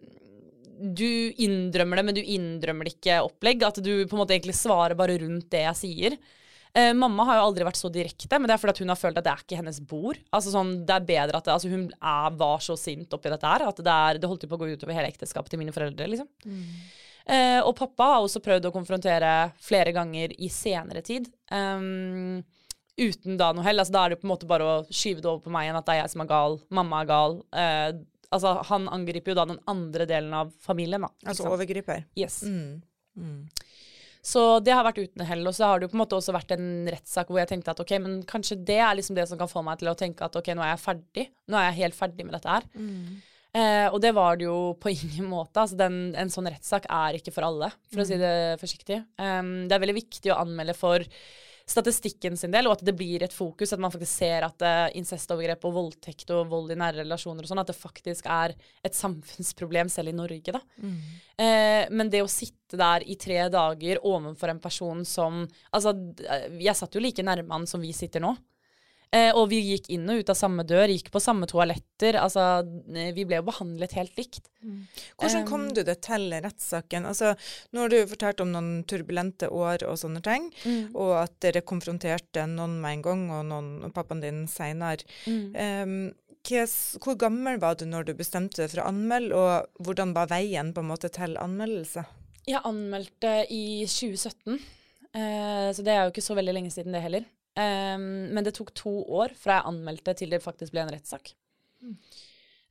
du innrømmer det, men du innrømmer det ikke opplegg. At du på en måte egentlig svarer bare rundt det jeg sier. Eh, mamma har jo aldri vært så direkte, men det er fordi at hun har følt at det er ikke hennes bord. Altså sånn, det er bedre at det, altså hun er, var så sint oppi dette her, at det, er, det holdt jo på å gå utover hele ekteskapet til mine foreldre, liksom. Mm. Eh, og pappa har også prøvd å konfrontere flere ganger i senere tid, um, uten da noe hell. Altså da er det på en måte bare å skyve det over på meg igjen, at det er jeg som er gal, mamma er gal. Eh, altså han angriper jo da den andre delen av familien da. Altså overgriper? Yes. Mm. Mm. Så det har vært uten hell, og så har det jo på en måte også vært en rettssak hvor jeg tenkte at ok, men kanskje det er liksom det som kan få meg til å tenke at ok, nå er jeg ferdig. Nå er jeg helt ferdig med dette her. Mm. Eh, og det var det jo på ingen måte. Altså den, en sånn rettssak er ikke for alle, for mm. å si det forsiktig. Um, det er veldig viktig å anmelde for statistikken sin del, og at det blir et fokus, at man faktisk ser at uh, incestovergrep og voldtekt og vold i nære relasjoner og sånn, at det faktisk er et samfunnsproblem selv i Norge da. Mm. Eh, men det å sitte der i tre dager overfor en person som, altså jeg satt jo like nærme han som vi sitter nå. Eh, og vi gikk inn og ut av samme dør, gikk på samme toaletter, altså vi ble jo behandlet helt likt. Mm. Hvordan kom um, du det til rettssaken? Altså, nå har du fortalt om noen turbulente år og sånne ting, mm. og at dere konfronterte noen med en gang, og noen, og pappaen din senere. Mm. Um, hva, hvor gammel var du når du bestemte deg for å anmelde, og hvordan var veien på en måte til anmeldelse? Jeg anmeldte i tjue sytten, eh, så det er jo ikke så veldig lenge siden det heller. Um, men det tok to år fra jeg anmeldte til det faktisk ble en rettssak. Mm.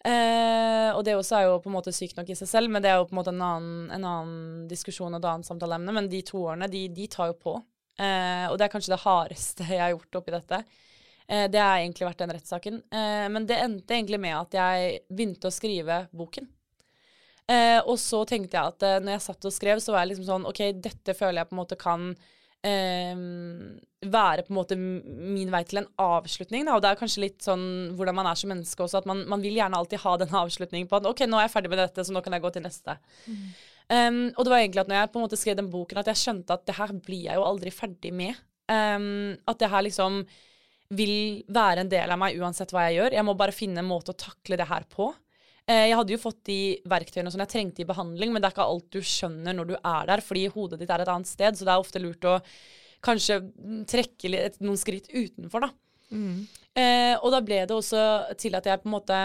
Eh, og det også er jo på en måte sykt nok i seg selv, men det er jo på en måte en annen, en annen diskusjon og et annet samtaleemne, men de to årene, de, de tar jo på. Eh, og det er kanskje det hardeste jeg har gjort oppi dette. Eh, det har egentlig vært den rettssaken. Eh, men det endte egentlig med at jeg begynte å skrive boken. Eh, og så tenkte jeg at eh, når jeg satt og skrev, så var jeg liksom sånn, ok, dette føler jeg på en måte kan eh, være på en måte min vei til en avslutning, da. Og det er kanskje litt sånn hvordan man er som menneske også, at man, man vil gjerne alltid ha den avslutningen på at ok, nå er jeg ferdig med dette, så nå kan jeg gå til neste. Mm. Um, og det var egentlig at når jeg på en måte skrev den boken, at jeg skjønte at det her blir jeg jo aldri ferdig med. Um, at det her liksom vil være en del av meg uansett hva jeg gjør. Jeg må bare finne en måte å takle det her på. Jeg hadde jo fått de verktøyene som jeg trengte i behandling, men det er ikke alt du skjønner når du er der, fordi hodet ditt er et annet sted, så det er ofte lurt å kanskje trekke litt, noen skritt utenfor, da. Mm. Eh, og da ble det også til at jeg på en måte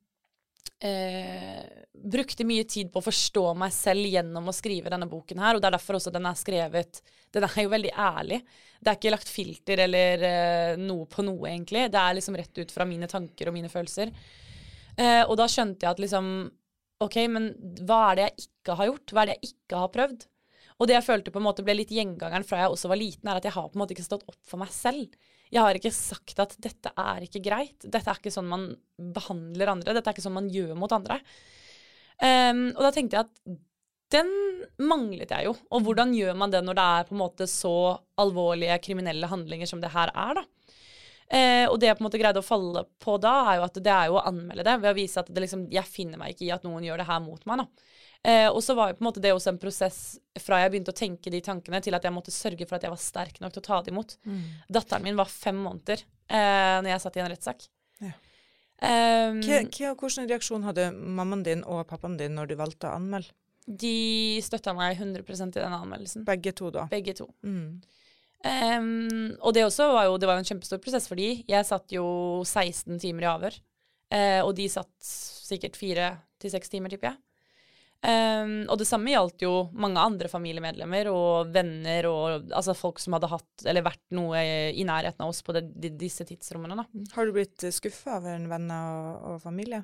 eh, brukte mye tid på å forstå meg selv gjennom å skrive denne boken her, og det er derfor også den er skrevet, den er jo veldig ærlig. Det er ikke lagt filter eller eh, noe på noe, egentlig. Det er liksom rett ut fra mine tanker og mine følelser. Uh, og da skjønte jeg at liksom, ok, men hva er det jeg ikke har gjort? Hva er det jeg ikke har prøvd? Og det jeg følte på en måte ble litt gjengangeren fra jeg også var liten, er at jeg har på en måte ikke stått opp for meg selv. Jeg har ikke sagt at dette er ikke greit. Dette er ikke sånn man behandler andre. Dette er ikke sånn man gjør mot andre. Um, og da tenkte jeg at den manglet jeg jo. Og hvordan gjør man det når det er på en måte så alvorlige kriminelle handlinger som det her er, da? Eh, og det jeg på en måte greide å falle på da, er jo at det er jo å anmelde det, ved å vise at det liksom, jeg finner meg ikke i at noen gjør det her mot meg, da. Eh, og så var jo på en måte det også en prosess fra jeg begynte å tenke de tankene, til at jeg måtte sørge for at jeg var sterk nok til å ta det imot. Mm. Datteren min var fem måneder eh, når jeg satt i en rettssak. Ja. Um, Hvilken reaksjon hadde mammaen din og pappaen din når du valgte å anmelde? De støttet meg hundre prosent i denne anmeldelsen. Begge to da? Begge to. Mm. Um, og det også var jo, det var jo en kjempestor prosess for de. Jeg satt jo seksten timer i avhør, uh, og de satt sikkert fire til seks timer, tipper jeg. Um, og det samme gjaldt jo mange andre familiemedlemmer og venner og altså folk som hadde hatt, eller vært noe i nærheten av oss på det, de, disse tidsrommene, da. Har du blitt skuffet over en venn og, og familie?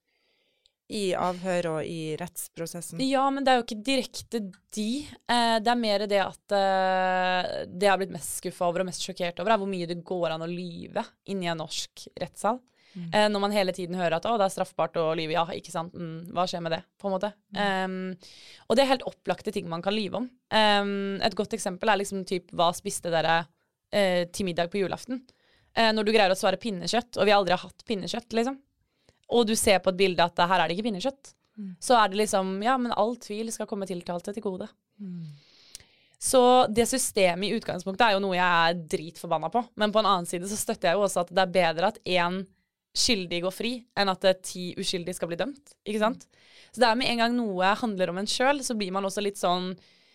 I avhør og i rettsprosessen? Ja, men det er jo ikke direkte de. Eh, det er mer det at eh, det jeg har blitt mest skuffet over og mest sjokkert over, er hvor mye det går an å lyve inni en norsk rettssal. Mm. Eh, når man hele tiden hører at å, det er straffbart å lyve, ja, ikke sant? Mm, hva skjer med det, på en måte? Mm. Um, og det er helt opplagte ting man kan lyve om. Um, et godt eksempel er liksom typ, hva spiste dere eh, til middag på julaften? Eh, når du greier å svare pinnekjøtt, og vi aldri har hatt pinnekjøtt, liksom. Og du ser på et bilde at her er det ikke pinnekjøtt, mm. så er det liksom, ja, men all tvil skal komme tiltalte til gode. Mm. Så det systemet i utgangspunktet er jo noe jeg er dritforbanna på, men på en annen side så støtter jeg jo også at det er bedre at en skyldig går fri, enn at ti uskyldige skal bli dømt, ikke sant? Så det er med en gang noe handler om en selv, så blir man også litt sånn,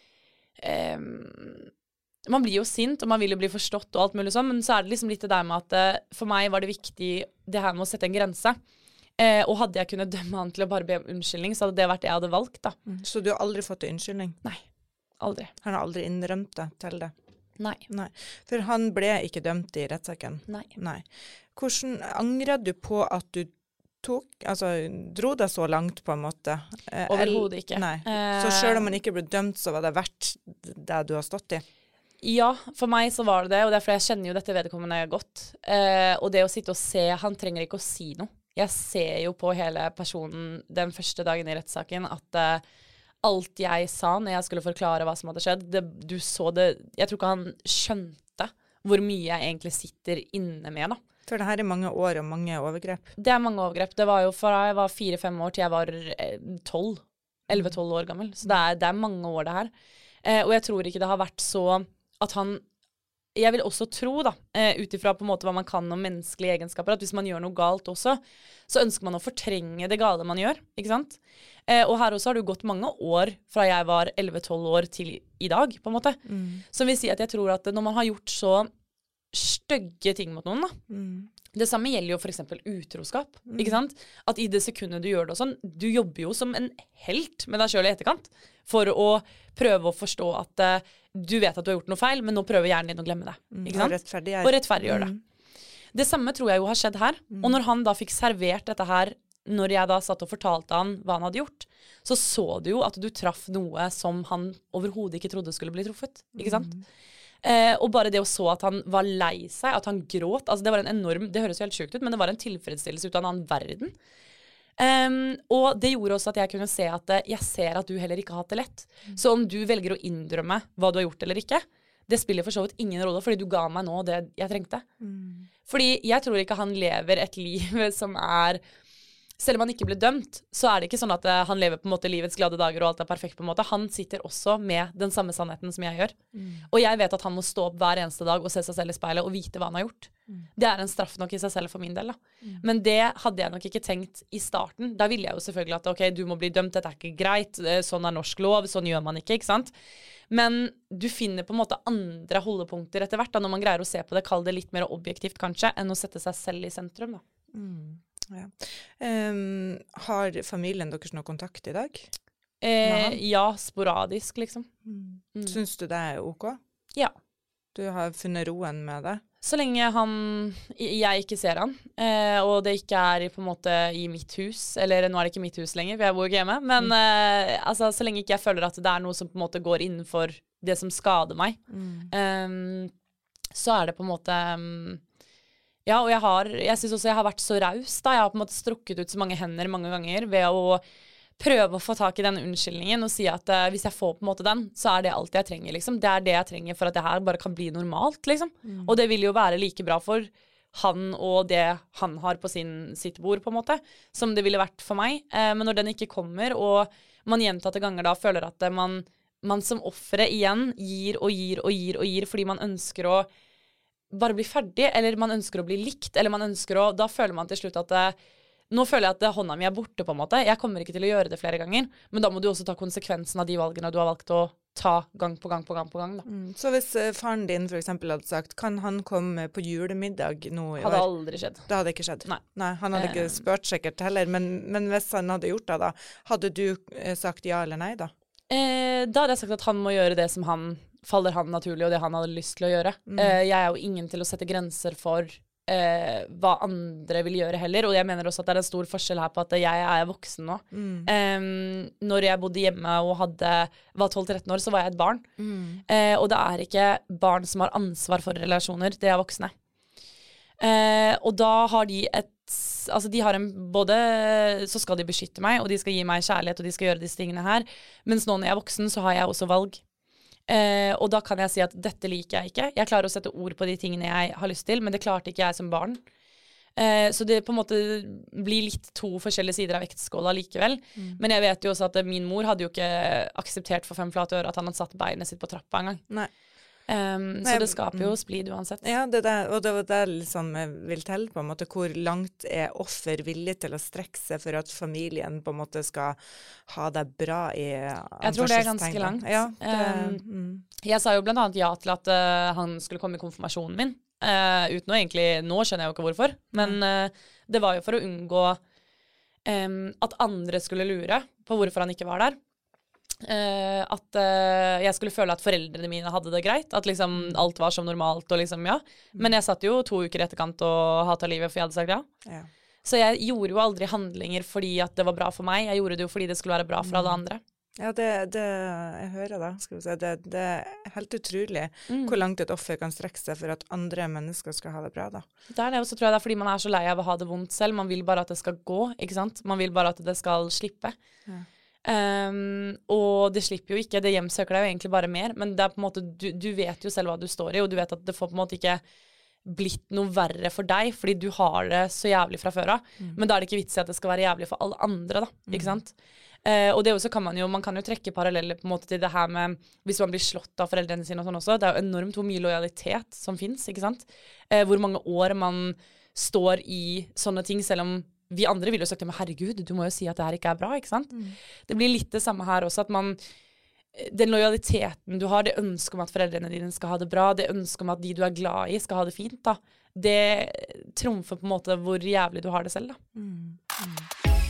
um, man blir jo sint, og man vil jo bli forstått og alt mulig sånn, men så er det liksom litt det der med at uh, for meg var det viktig det her med å sette en grense. Eh, og hadde jeg kunnet dømme han til å bare be om unnskyldning, så hadde det vært det jeg hadde valgt, da. Mm. Så du har aldri fått en unnskyldning? Nei, aldri. Han har aldri innrømt det til det? Nei. Nei. For han ble ikke dømt i rettssaken? Nei. Nei. Hvordan angrer du på at du tok, altså dro det så langt på en måte? Eh, Overhodet ikke. Nei. Eh, så selv om man ikke ble dømt, så var det verdt det du har stått i? Ja, for meg så var det det, og derfor jeg kjenner jo dette vedkommende godt. Eh, og det å sitte og se, han trenger ikke å si noe. Jeg ser jo på hele personen den første dagen i rettssaken at uh, alt jeg sa når jeg skulle forklare hva som hadde skjedd, det, du så det, jeg tror ikke han skjønte hvor mye jeg egentlig sitter inne med, da. For det her er mange år og mange overgrep? Det er mange overgrep. Det var jo fra jeg var fire-fem år til jeg var tolv, elleve-tolv år gammel. Så det er, det er mange år det her. Eh, og jeg tror ikke det har vært så at han jeg vil også tro, da, uh, utifra på en måte hva man kan om menneskelige egenskaper, at hvis man gjør noe galt også, så ønsker man å fortrenge det gale man gjør, ikke sant? Uh, og her også har det gått mange år fra jeg var elleve-tolv år til i dag, på en måte. Mm. Så vil si at jeg tror at når man har gjort så stygge ting mot noen, da, mm. det samme gjelder jo for eksempel utroskap, mm. ikke sant? At i det sekundet du gjør det og sånn, du jobber jo som en helt med deg selv i etterkant, for å prøve å forstå at uh, du vet at du har gjort noe feil, men nå prøver hjernen din å glemme det. Ikke sant? Og rettferdiggjør. Og rettferdiggjør det. Mm. Det samme tror jeg jo har skjedd her. Mm. Og når han da fikk servert dette her når jeg da satt og fortalte han hva han hadde gjort, så så du jo at du traff noe som han overhodet ikke trodde skulle bli truffet, ikke sant? Mm. Eh, og bare det å så at han var lei seg, at han gråt, altså det var en enorm, det høres jo helt sjukt ut, men det var en tilfredsstillelse ut av en annen verden. Um, og det gjorde også at jeg kunne se at jeg ser at du heller ikke har hatt det lett. Mm. Så om du velger å innrømme hva du har gjort eller ikke, det spiller for så vidt ingen rolle, fordi du ga meg nå det jeg trengte. Mm. Fordi jeg tror ikke han lever et liv som er, selv om han ikke ble dømt, så er det ikke sånn at uh, han lever på en måte livets glade dager og alt er perfekt på en måte. Han sitter også med den samme sannheten som jeg gjør. Mm. Og jeg vet at han må stå opp hver eneste dag og se seg selv i speilet og vite hva han har gjort. Mm. Det er en straff nok i seg selv for min del da. Mm. Men det hadde jeg nok ikke tenkt i starten. Da ville jeg jo selvfølgelig at ok, du må bli dømt, dette er ikke greit, sånn er norsk lov, sånn gjør man ikke, ikke sant? Men du finner på en måte andre holdepunkter etter hvert da, når man greier å se på det, kall det litt mer objektivt kanskje, enn å sette seg selv i sentrum da. Mm. Ja. Um, har familien deres noe kontakt i dag? Eh, ja, sporadisk liksom. Mm. Mm. Syns du det er ok? Ja. Du har funnet roen med det? Så lenge han, jeg ikke ser han, eh, og det ikke er på en måte i mitt hus, eller nå er det ikke mitt hus lenger, for jeg bor ikke hjemme, men mm. eh, altså, så lenge ikke jeg føler at det er noe som på en måte går innenfor det som skader meg, mm. um, så er det på en måte um, ja, og jeg har, jeg synes også jeg har vært så raus da, jeg har på en måte strukket ut så mange hender mange ganger ved å prøve å få tak i denne unnskyldningen og si at uh, hvis jeg får på en måte den, så er det alt jeg trenger, liksom. Det er det jeg trenger for at det her bare kan bli normalt, liksom. Mm. Og det vil jo være like bra for han og det han har på sin, sitt bord, på en måte, som det ville vært for meg. Uh, men når den ikke kommer, og man gjentatte ganger da føler at man, man som offeret igjen gir og gir og gir og gir, fordi man ønsker å bare bli ferdig, eller man ønsker å bli likt, eller man ønsker å, da føler man til slutt at det, nå føler jeg at hånda mi er borte på en måte, jeg kommer ikke til å gjøre det flere ganger, men da må du også ta konsekvensen av de valgene du har valgt å ta gang på gang på gang på gang da. Mm. Så hvis uh, faren din for eksempel hadde sagt, kan han komme på julemiddag nå i år? Hadde aldri skjedd. Det hadde ikke skjedd? Nei. Nei, han hadde ikke spurt sikkert heller, men, men hvis han hadde gjort det da, hadde du uh, sagt ja eller nei da? Eh, da hadde jeg sagt at han må gjøre det som han faller han naturlig, og det han hadde lyst til å gjøre. Mm. Uh, jeg er jo ingen til å sette grenser for uh, hva andre vil gjøre heller, og jeg mener også at det er en stor forskjell her på at jeg er voksen nå. Mm. Um, når jeg bodde hjemme og hadde, var tolv tretten år, så var jeg et barn. Mm. Uh, og det er ikke barn som har ansvar for relasjoner, det er voksne. Uh, og da har de et altså de har en, både så skal de beskytte meg, og de skal gi meg kjærlighet, og de skal gjøre disse tingene her, mens nå når jeg er voksen, så har jeg også valg. Eh, og da kan jeg si at dette liker jeg ikke. Jeg klarer å sette ord på de tingene jeg har lyst til, men det klarte ikke jeg som barn. Eh, så det på en måte blir litt to forskjellige sider av vektskåla likevel. Mm. Men jeg vet jo også at min mor hadde jo ikke akseptert for fem flate øre at han hadde satt beinet sitt på trappa en gang. Nei. Um, Nei, så det skaper jo splid uansett. Ja, det der, og det var det liksom jeg vil til på en måte, hvor langt er offer villig til å strekke seg for at familien på en måte skal ha det bra i Jeg tror det er ganske langt. Ja, det, um, mm. Jeg sa jo blant annet ja til at uh, han skulle komme i konfirmasjonen min, uh, uten å egentlig, nå skjønner jeg jo ikke hvorfor, men uh, det var jo for å unngå um, at andre skulle lure på hvorfor han ikke var der. Uh, at uh, jeg skulle føle at foreldrene mine hadde det greit, at liksom alt var som normalt og liksom ja, men jeg satt jo to uker i etterkant og hatet livet for jeg hadde sagt ja. Ja. Så jeg gjorde jo aldri handlinger fordi at det var bra for meg, jeg gjorde det jo fordi det skulle være bra for alle andre. Ja, det, det jeg hører da, skal vi si, det, det er helt utrolig mm. hvor langt et offer kan strekke seg for at andre mennesker skal ha det bra da. Det er det, og så tror jeg det er fordi man er så lei av å ha det vondt selv, man vil bare at det skal gå, ikke sant? Man vil bare at det skal slippe. Ja. Um, og det slipper jo ikke, det hjemsøker deg jo egentlig bare mer, men det er på en måte, du, du vet jo selv hva du står i, og du vet at det får på en måte ikke blitt noe verre for deg, fordi du har det så jævlig fra før av, mm. men da er det ikke vits i at det skal være jævlig for alle andre da, mm. ikke sant? Uh, og det også kan man jo, man kan jo trekke paralleller på en måte til det her med, hvis man blir slått av foreldrene sine og sånn også, det er jo enormt hvor mye lojalitet som finnes, ikke sant? Uh, hvor mange år man står i sånne ting, selv om vi andre vil jo sagt, men herregud, du må jo si at det her ikke er bra, ikke sant? Mm. Det blir litt det samme her også, at man, den lojaliteten du har, det ønsket om at foreldrene dine skal ha det bra, det ønsket om at de du er glad i skal ha det fint, da. Det trumfer på en måte hvor jævlig du har det selv, da. Mm. Mm.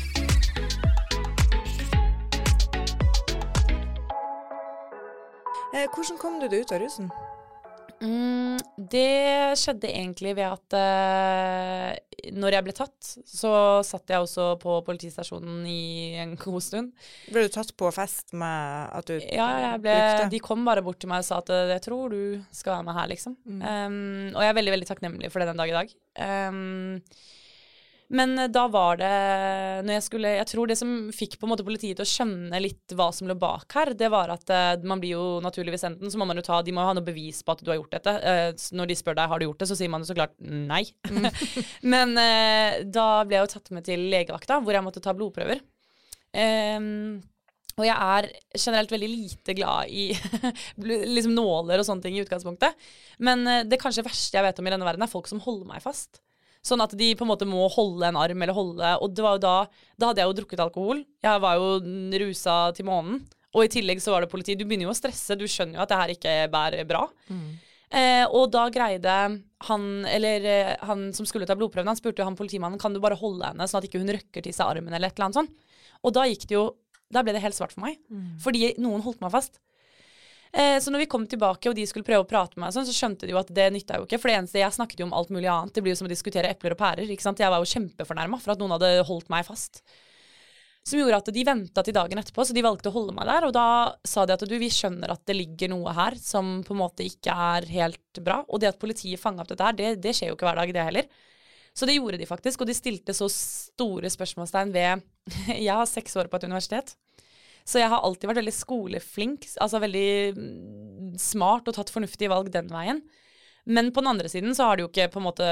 Eh, hvordan kom du deg ut av rusen? Mm, det skjedde egentlig ved at uh, når jeg ble tatt, så satt jeg også på politistasjonen i en god stund. Ble du tatt på fest med at du Ja, jeg ble, brukte? de kom bare bort til meg og sa at jeg tror du skal være med her, liksom. Mm. Um, og jeg er veldig, veldig takknemlig for det den dag i dag. Um, men da var det, når jeg skulle, jeg tror det som fikk på en måte politiet til å skjønne litt hva som lå bak her, det var at uh, man blir jo naturligvis enten, så må man jo ta, de må jo ha noe bevis på at du har gjort dette. Uh, når de spør deg, har du gjort det, så sier man jo så klart nei. Mm. Men uh, da ble jeg jo tatt med til legevakta, hvor jeg måtte ta blodprøver. Um, og jeg er generelt veldig lite glad i liksom nåler og sånne ting i utgangspunktet. Men uh, det kanskje verste jeg vet om i denne verden er folk som holder meg fast. Sånn at de på en måte må holde en arm eller holde, og det var jo da, da hadde jeg jo drukket alkohol. Jeg var jo rusa til månen, og i tillegg så var det politi. Du begynner jo å stresse, du skjønner jo at det her ikke bærer bra. Mm. Eh, og da greide han, eller eh, han som skulle ta blodprøven, han spurte jo han politimannen, kan du bare holde henne sånn at ikke hun røkker til seg armen eller et eller annet sånn. Og da gikk det jo, da ble det helt svart for meg, mm. fordi noen holdt meg fast. Eh, så når vi kom tilbake og de skulle prøve å prate med meg sånn, så skjønte de jo at det nytta jo ikke, for det eneste jeg snakket jo om alt mulig annet. Det blir jo som å diskutere epler og pærer, ikke sant? Jeg var jo kjempefornærmet for at noen hadde holdt meg fast. Som gjorde at de ventet til dagen etterpå, så de valgte å holde meg der, og da sa de at du, vi skjønner at det ligger noe her som på en måte ikke er helt bra, og det at politiet fanget opp dette her, det, det skjer jo ikke hver dag det heller. Så det gjorde de faktisk, og de stilte så store spørsmålstegn ved, jeg har seks år på et universitet, så jeg har alltid vært veldig skoleflink, altså veldig smart og tatt fornuftige valg den veien. Men på den andre siden så har det jo ikke på en måte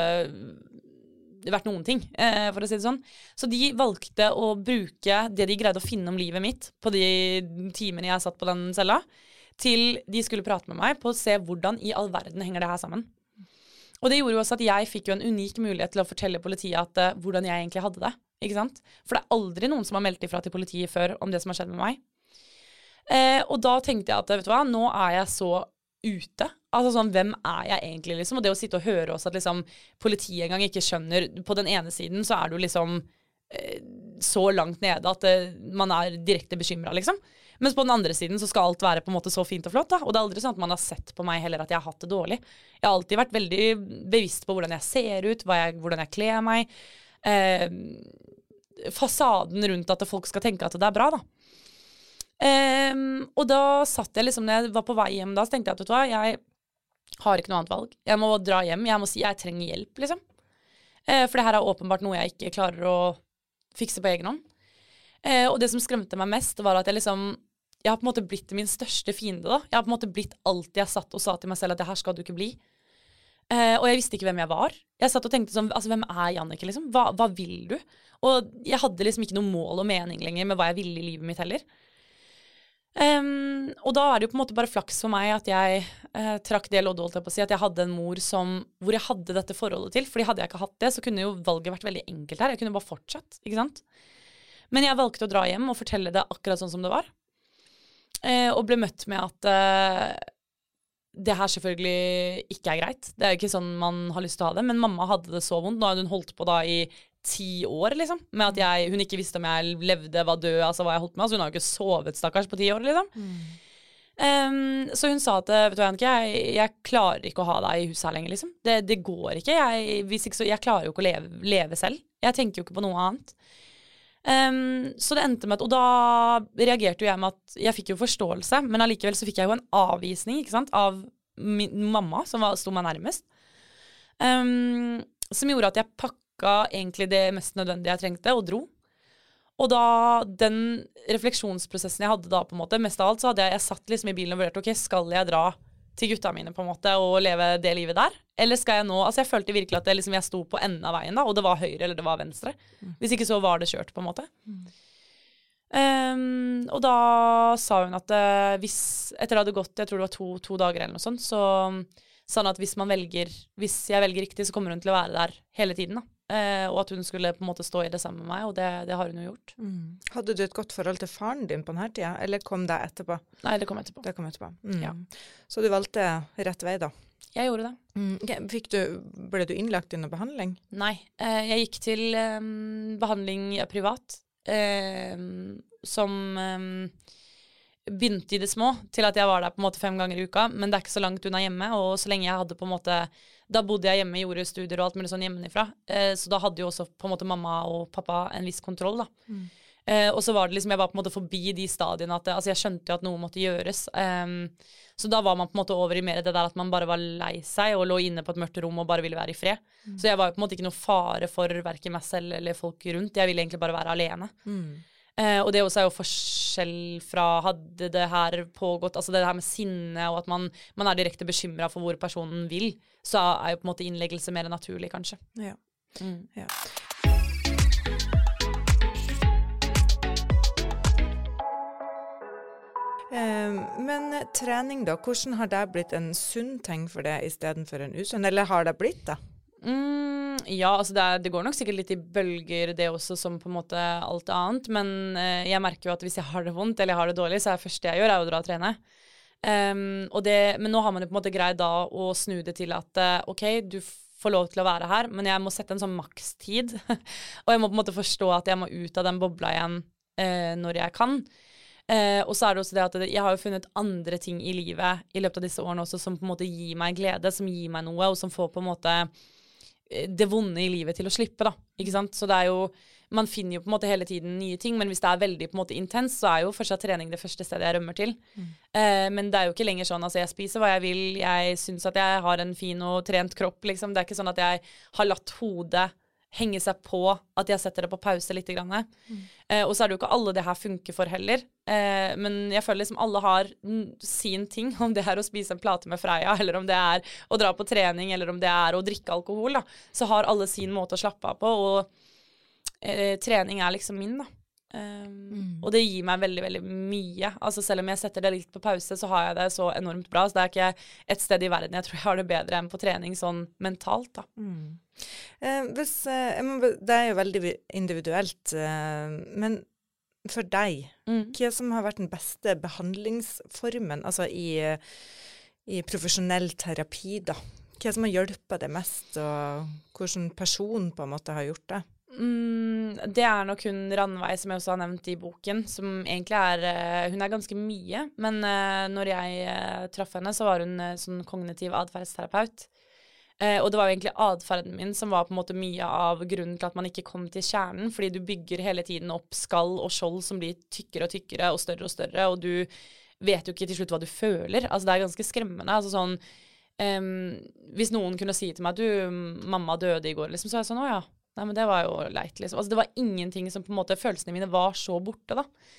vært noen ting, eh, for å si det sånn. Så de valgte å bruke det de greide å finne om livet mitt på de timene jeg satt på den cella, til de skulle prate med meg på å se hvordan i all verden henger det her sammen. Og det gjorde jo også at jeg fikk jo en unik mulighet til å fortelle politiet at, uh, hvordan jeg egentlig hadde det. Ikke sant? For det er aldri noen som har meldt ifra til politiet før om det som har skjedd med meg. Eh, og da tenkte jeg at, vet du hva, nå er jeg så ute. Altså sånn, hvem er jeg egentlig, liksom? Og det å sitte og høre også at liksom, politiet en gang ikke skjønner, på den ene siden så er du liksom eh, så langt nede at eh, man er direkte bekymret, liksom. Mens på den andre siden så skal alt være på en måte så fint og flott, da. Og det er aldri sånn at man har sett på meg heller at jeg har hatt det dårlig. Jeg har alltid vært veldig bevisst på hvordan jeg ser ut, hva jeg, hvordan jeg kler meg. Eh, fasaden rundt at folk skal tenke at det er bra, da. Eh, og da satt jeg liksom, når jeg var på vei hjem da, så tenkte jeg at vet du hva, jeg har ikke noe annet valg. Jeg må dra hjem, jeg må si jeg trenger hjelp, liksom. Eh, for det her er åpenbart noe jeg ikke klarer å fikse på egen hånd. Eh, og det som skremte meg mest var at jeg liksom, jeg har på en måte blitt min største fiende da. Jeg har på en måte blitt alt jeg satt og sa til meg selv at det her skal du ikke bli. Uh, og jeg visste ikke hvem jeg var. Jeg satt og tenkte sånn, altså hvem er Jannicke liksom? Hva, hva vil du? Og jeg hadde liksom ikke noe mål og mening lenger med hva jeg ville i livet mitt heller. Um, og da er det jo på en måte bare flaks for meg at jeg uh, trakk det loddet, holdt jeg på å si, at jeg hadde en mor som, hvor jeg hadde dette forholdet til. Fordi hadde jeg ikke hatt det, så kunne jo valget vært veldig enkelt her. Jeg kunne bare fortsatt, ikke sant? Men jeg valgte å dra hjem og fortelle det akkurat sånn som det var. Uh, og ble møtt med at uh, det her selvfølgelig ikke er greit. Det er ikke sånn man har lyst til å ha det. Men mamma hadde det så vondt. Nå hadde hun holdt på da i ti år, liksom. Med at jeg, hun ikke visste om jeg levde, var død, altså hva jeg holdt med. Altså hun har jo ikke sovet, stakkars, på ti år, liksom. Mm. Um, så hun sa at, vet du hva, Jannicke, jeg, jeg klarer ikke å ha deg i huset her lenger, liksom. Det, det går ikke. Jeg, hvis ikke så, jeg klarer jo ikke å leve, leve selv. Jeg tenker jo ikke på noe annet. Um, så det endte med at, og da reagerte jo jeg med at jeg fikk jo forståelse, men allikevel så fikk jeg jo en avvisning, ikke sant, av min mamma, som var, sto meg nærmest, um, som gjorde at jeg pakka egentlig det mest nødvendige jeg trengte, og dro. Og da, den refleksjonsprosessen jeg hadde da på en måte, mest av alt så hadde jeg, jeg satt liksom i bilen og vurdert, ok, skal jeg dra til gutta mine på en måte, og leve det livet der? Eller skal jeg nå, altså jeg følte virkelig at det, liksom, jeg sto på enden av veien da, og det var høyre eller det var venstre. Mm. Hvis ikke så var det kjørt på en måte. Mm. Um, og da sa hun at uh, hvis, etter det hadde gått, jeg tror det var to, to dager eller noe sånt, så sa hun at hvis man velger, hvis jeg velger riktig, så kommer hun til å være der hele tiden da. Uh, og at hun skulle på en måte stå i det sammen med meg, og det, det har hun jo gjort. Mm. Hadde du et godt forhold til faren din på denne tida, eller kom det etterpå? Nei, det kom etterpå. Det kom etterpå. Mm. Ja. Så du valgte rett vei da? Jeg gjorde det. Mm. Okay. Fikk du, ble du innlagt i noe behandling? Nei, uh, jeg gikk til um, behandling privat, uh, som um, begynte i det små, til at jeg var der på en måte fem ganger i uka, men det er ikke så langt unna hjemme, og så lenge jeg hadde på en måte, da bodde jeg hjemme, gjorde studier og alt mulig sånn hjemmefra, eh, så da hadde jo også på en måte mamma og pappa en viss kontroll da. Mm. Eh, og så var det liksom, jeg var på en måte forbi de stadiene at, altså jeg skjønte jo at noe måtte gjøres, um, så da var man på en måte over i mer det der at man bare var lei seg og lå inne på et mørkt rom og bare ville være i fred. Mm. Så jeg var jo på en måte ikke noe fare for hverken meg selv eller folk rundt, jeg ville egentlig bare være alene. Mm. Eh, og det også er jo forskjell fra hadde det her pågått, altså det her med sinne og at man, man er direkte bekymret for hvor personen vil, så er jo på en måte innleggelse mer naturlig kanskje. Ja. Mm. Ja. Eh, men trening da, hvordan har det blitt en sunn ting for deg i stedet for en usunn, eller har det blitt da? Mm, ja, altså det, er, det går nok sikkert litt i bølger det også som på en måte alt annet, men eh, jeg merker jo at hvis jeg har det vondt eller jeg har det dårlig, så er det første jeg gjør er å dra og trene. Um, og det, men nå har man jo på en måte greid da å snu det til at uh, ok, du får lov til å være her, men jeg må sette en sånn makstid, og jeg må på en måte forstå at jeg må ut av den bobla igjen uh, når jeg kan. Uh, og så er det også det at jeg har jo funnet andre ting i livet i løpet av disse årene også som på en måte gir meg glede, som gir meg noe, og som får på en måte det vonde i livet til å slippe da, ikke sant? Så det er jo, man finner jo på en måte hele tiden nye ting, men hvis det er veldig på en måte intens, så er jo fortsatt trening det første stedet jeg rømmer til. Mm. Eh, men det er jo ikke lenger sånn, altså jeg spiser hva jeg vil, jeg synes at jeg har en fin og trent kropp, liksom. Det er ikke sånn at jeg har latt hodet henge seg på at jeg setter det på pause litt grann. Mm. Eh, og så er det jo ikke alle det her funker for heller. Eh, men jeg føler liksom alle har sin ting, om det er å spise en plate med Freia, eller om det er å dra på trening, eller om det er å drikke alkohol, da. Så har alle sin måte å slappe av på, og eh, trening er liksom min, da. Um, mm. Og det gir meg veldig, veldig mye. Altså selv om jeg setter det litt på pause, så har jeg det så enormt bra. Så det er ikke et sted i verden jeg tror jeg har det bedre enn på trening sånn mentalt da. Mm. Eh, hvis, eh, det er jo veldig individuelt, eh, men for deg, mm. hva som har vært den beste behandlingsformen, altså i, i profesjonell terapi da? Hva som har hjulpet deg mest, og hvordan person på en måte har gjort det? Mm, det er nok hun Ranveig som jeg også har nevnt i boken, som egentlig er, hun er ganske mye, men uh, når jeg uh, traff henne så var hun uh, sånn kognitiv adferdsterapeut, uh, og det var jo egentlig adferden min som var på en måte mye av grunnen til at man ikke kom til kjernen, fordi du bygger hele tiden opp skall og skjold som blir tykkere og tykkere og større og større, og du vet jo ikke til slutt hva du føler, altså det er ganske skremmende, altså sånn um, hvis noen kunne si til meg, du, mamma døde i går, liksom, så er jeg sånn, å ja, nei, men det var jo leit, liksom. Altså, det var ingenting som på en måte, følelsene mine var så borte, da.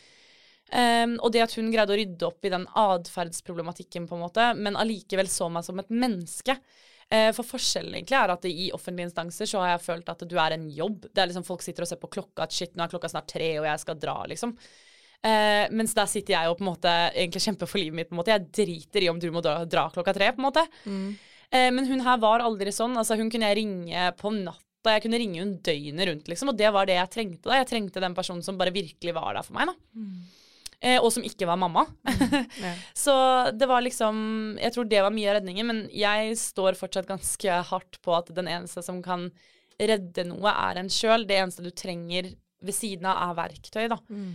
Um, og det at hun greide å rydde opp i den adferdsproblematikken, på en måte, men allikevel så meg som et menneske. Uh, for forskjellen egentlig er at i offentlige instanser så har jeg følt at du er en jobb. Det er liksom folk sitter og ser på klokka, at shit, nå er klokka snart tre, og jeg skal dra, liksom. Uh, mens der sitter jeg og på en måte egentlig kjemper for livet mitt, på en måte. Jeg driter i om du må dra, dra klokka tre, på en måte. Mm. Uh, men hun her var aldri sånn. Altså, hun kunne jeg ringe på natt. Jeg kunne ringe hun døgnet rundt, liksom, og det var det jeg trengte da. Jeg trengte den personen som bare virkelig var der for meg, da. Mm. Eh, og som ikke var mamma. Mm. Ja. Så det var liksom, jeg tror det var mye av redningen, men jeg står fortsatt ganske hardt på at den eneste som kan redde noe er en selv. Det eneste du trenger ved siden av er verktøy, da. Mm.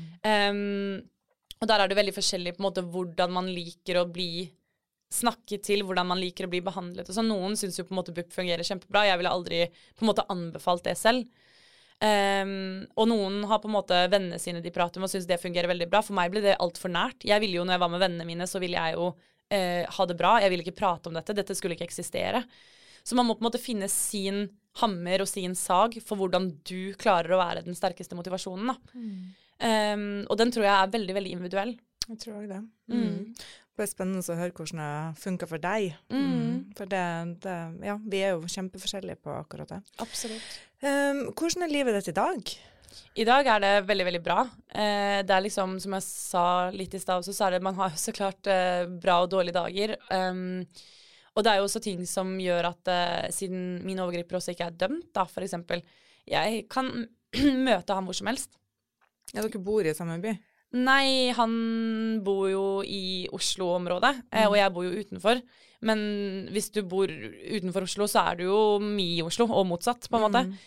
Um, og der er det veldig forskjellig på en måte hvordan man liker å bli snakke til, hvordan man liker å bli behandlet. Og så noen synes jo på en måte B U P fungerer kjempebra. Jeg ville aldri på en måte anbefalt det selv. Um, og noen har på en måte vennene sine de prater med og synes det fungerer veldig bra. For meg ble det alt for nært. Jeg ville jo, når jeg var med vennene mine, så ville jeg jo uh, ha det bra. Jeg ville ikke prate om dette. Dette skulle ikke eksistere. Så man må på en måte finne sin hammer og sin sag for hvordan du klarer å være den sterkeste motivasjonen, da. Mm. Um, og den tror jeg er veldig, veldig individuell. Jeg tror også det. Mm. Det er spennende å høre hvordan det funker for deg. Mm. Mm. For det, det, ja, vi er jo kjempeforskjellige på akkurat det. Absolutt. Um, hvordan er livet ditt i dag? I dag er det veldig, veldig bra. Eh, det er liksom, som jeg sa litt i sted også, så er det, man har så klart eh, bra og dårlige dager. Um, og det er jo også ting som gjør at, eh, siden min overgriper også ikke er dømt, da, for eksempel, jeg kan møte ham hvor som helst. Ja, dere bor i samme by? Nei, han bor jo i Oslo-området, mm. og jeg bor jo utenfor. Men hvis du bor utenfor Oslo, så er du jo mye i Oslo, og motsatt, på en måte. Mm.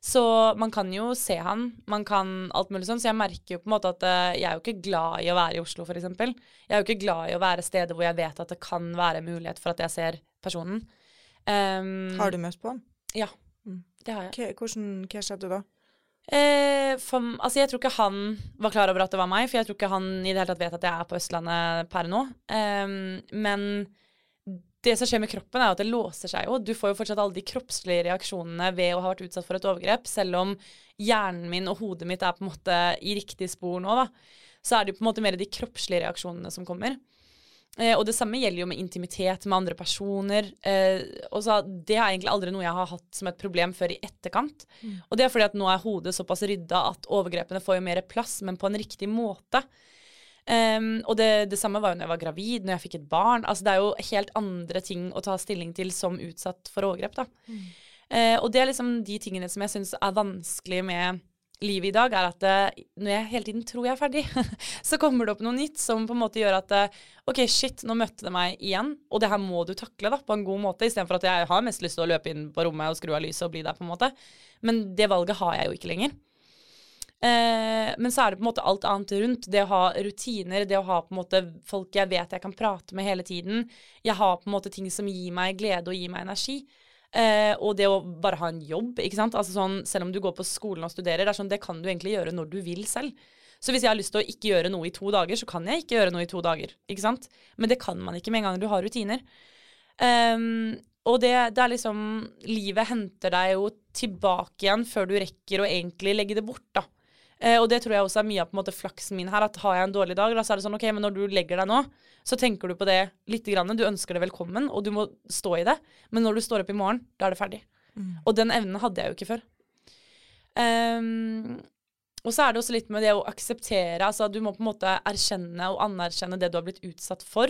Så man kan jo se han, man kan alt mulig sånn, så jeg merker jo på en måte at uh, jeg er jo ikke glad i å være i Oslo, for eksempel. Jeg er jo ikke glad i å være steder hvor jeg vet at det kan være mulighet for at jeg ser personen. Um, har du møtt på han? Ja, mm. det har jeg. Hva, hvordan, hva skjedde da? Eh, for, altså jeg tror ikke han var klar over at det var meg, for jeg tror ikke han i det hele tatt vet at jeg er på Østlandet per nå. Um, men det som skjer med kroppen er at det låser seg jo. Du får jo fortsatt alle de kroppslige reaksjonene ved å ha vært utsatt for et overgrep, selv om hjernen min og hodet mitt er på en måte i riktig spor nå, da. Så er det jo på en måte mer de kroppslige reaksjonene som kommer. Eh, og det samme gjelder jo med intimitet med andre personer. Eh, og så det er egentlig aldri noe jeg har hatt som et problem før i etterkant. Mm. Og det er fordi at nå er hodet såpass rydda at overgrepene får jo mer plass, men på en riktig måte. Um, og det, det samme var jo når jeg var gravid, når jeg fikk et barn. Altså det er jo helt andre ting å ta stilling til som utsatt for overgrep, da. Mm. Uh, og det er liksom de tingene som jeg synes er vanskelig med livet i dag, er at uh, når jeg hele tiden tror jeg er ferdig, så kommer det opp noe nytt som på en måte gjør at uh, ok, shit, nå møtte det meg igjen, og det her må du takle da, på en god måte, i stedet for at jeg har mest lyst til å løpe inn på rommet og skru av lyset og bli der på en måte. Men det valget har jeg jo ikke lenger. Eh, men så er det på en måte alt annet rundt. Det å ha rutiner, det å ha på en måte folk jeg vet jeg kan prate med hele tiden. Jeg har på en måte ting som gir meg glede og gir meg energi. Eh, og det å bare ha en jobb, ikke sant? Altså sånn, selv om du går på skolen og studerer, det er sånn, det kan du egentlig gjøre når du vil selv. Så hvis jeg har lyst til å ikke gjøre noe i to dager, så kan jeg ikke gjøre noe i to dager, ikke sant? Men det kan man ikke med en gang du har rutiner. Um, og det, det er liksom, livet henter deg jo tilbake igjen før du rekker å egentlig legge det bort da. Eh, og det tror jeg også er mye av på en måte flaksen min her, at har jeg en dårlig dag, da så er det sånn, ok, men når du legger deg nå, så tenker du på det litt grann, du ønsker det velkommen, og du må stå i det, men når du står opp i morgen, da er det ferdig. Mm. Og den evnen hadde jeg jo ikke før. Um, og så er det også litt med det å akseptere, altså du må på en måte erkjenne og anerkjenne det du har blitt utsatt for,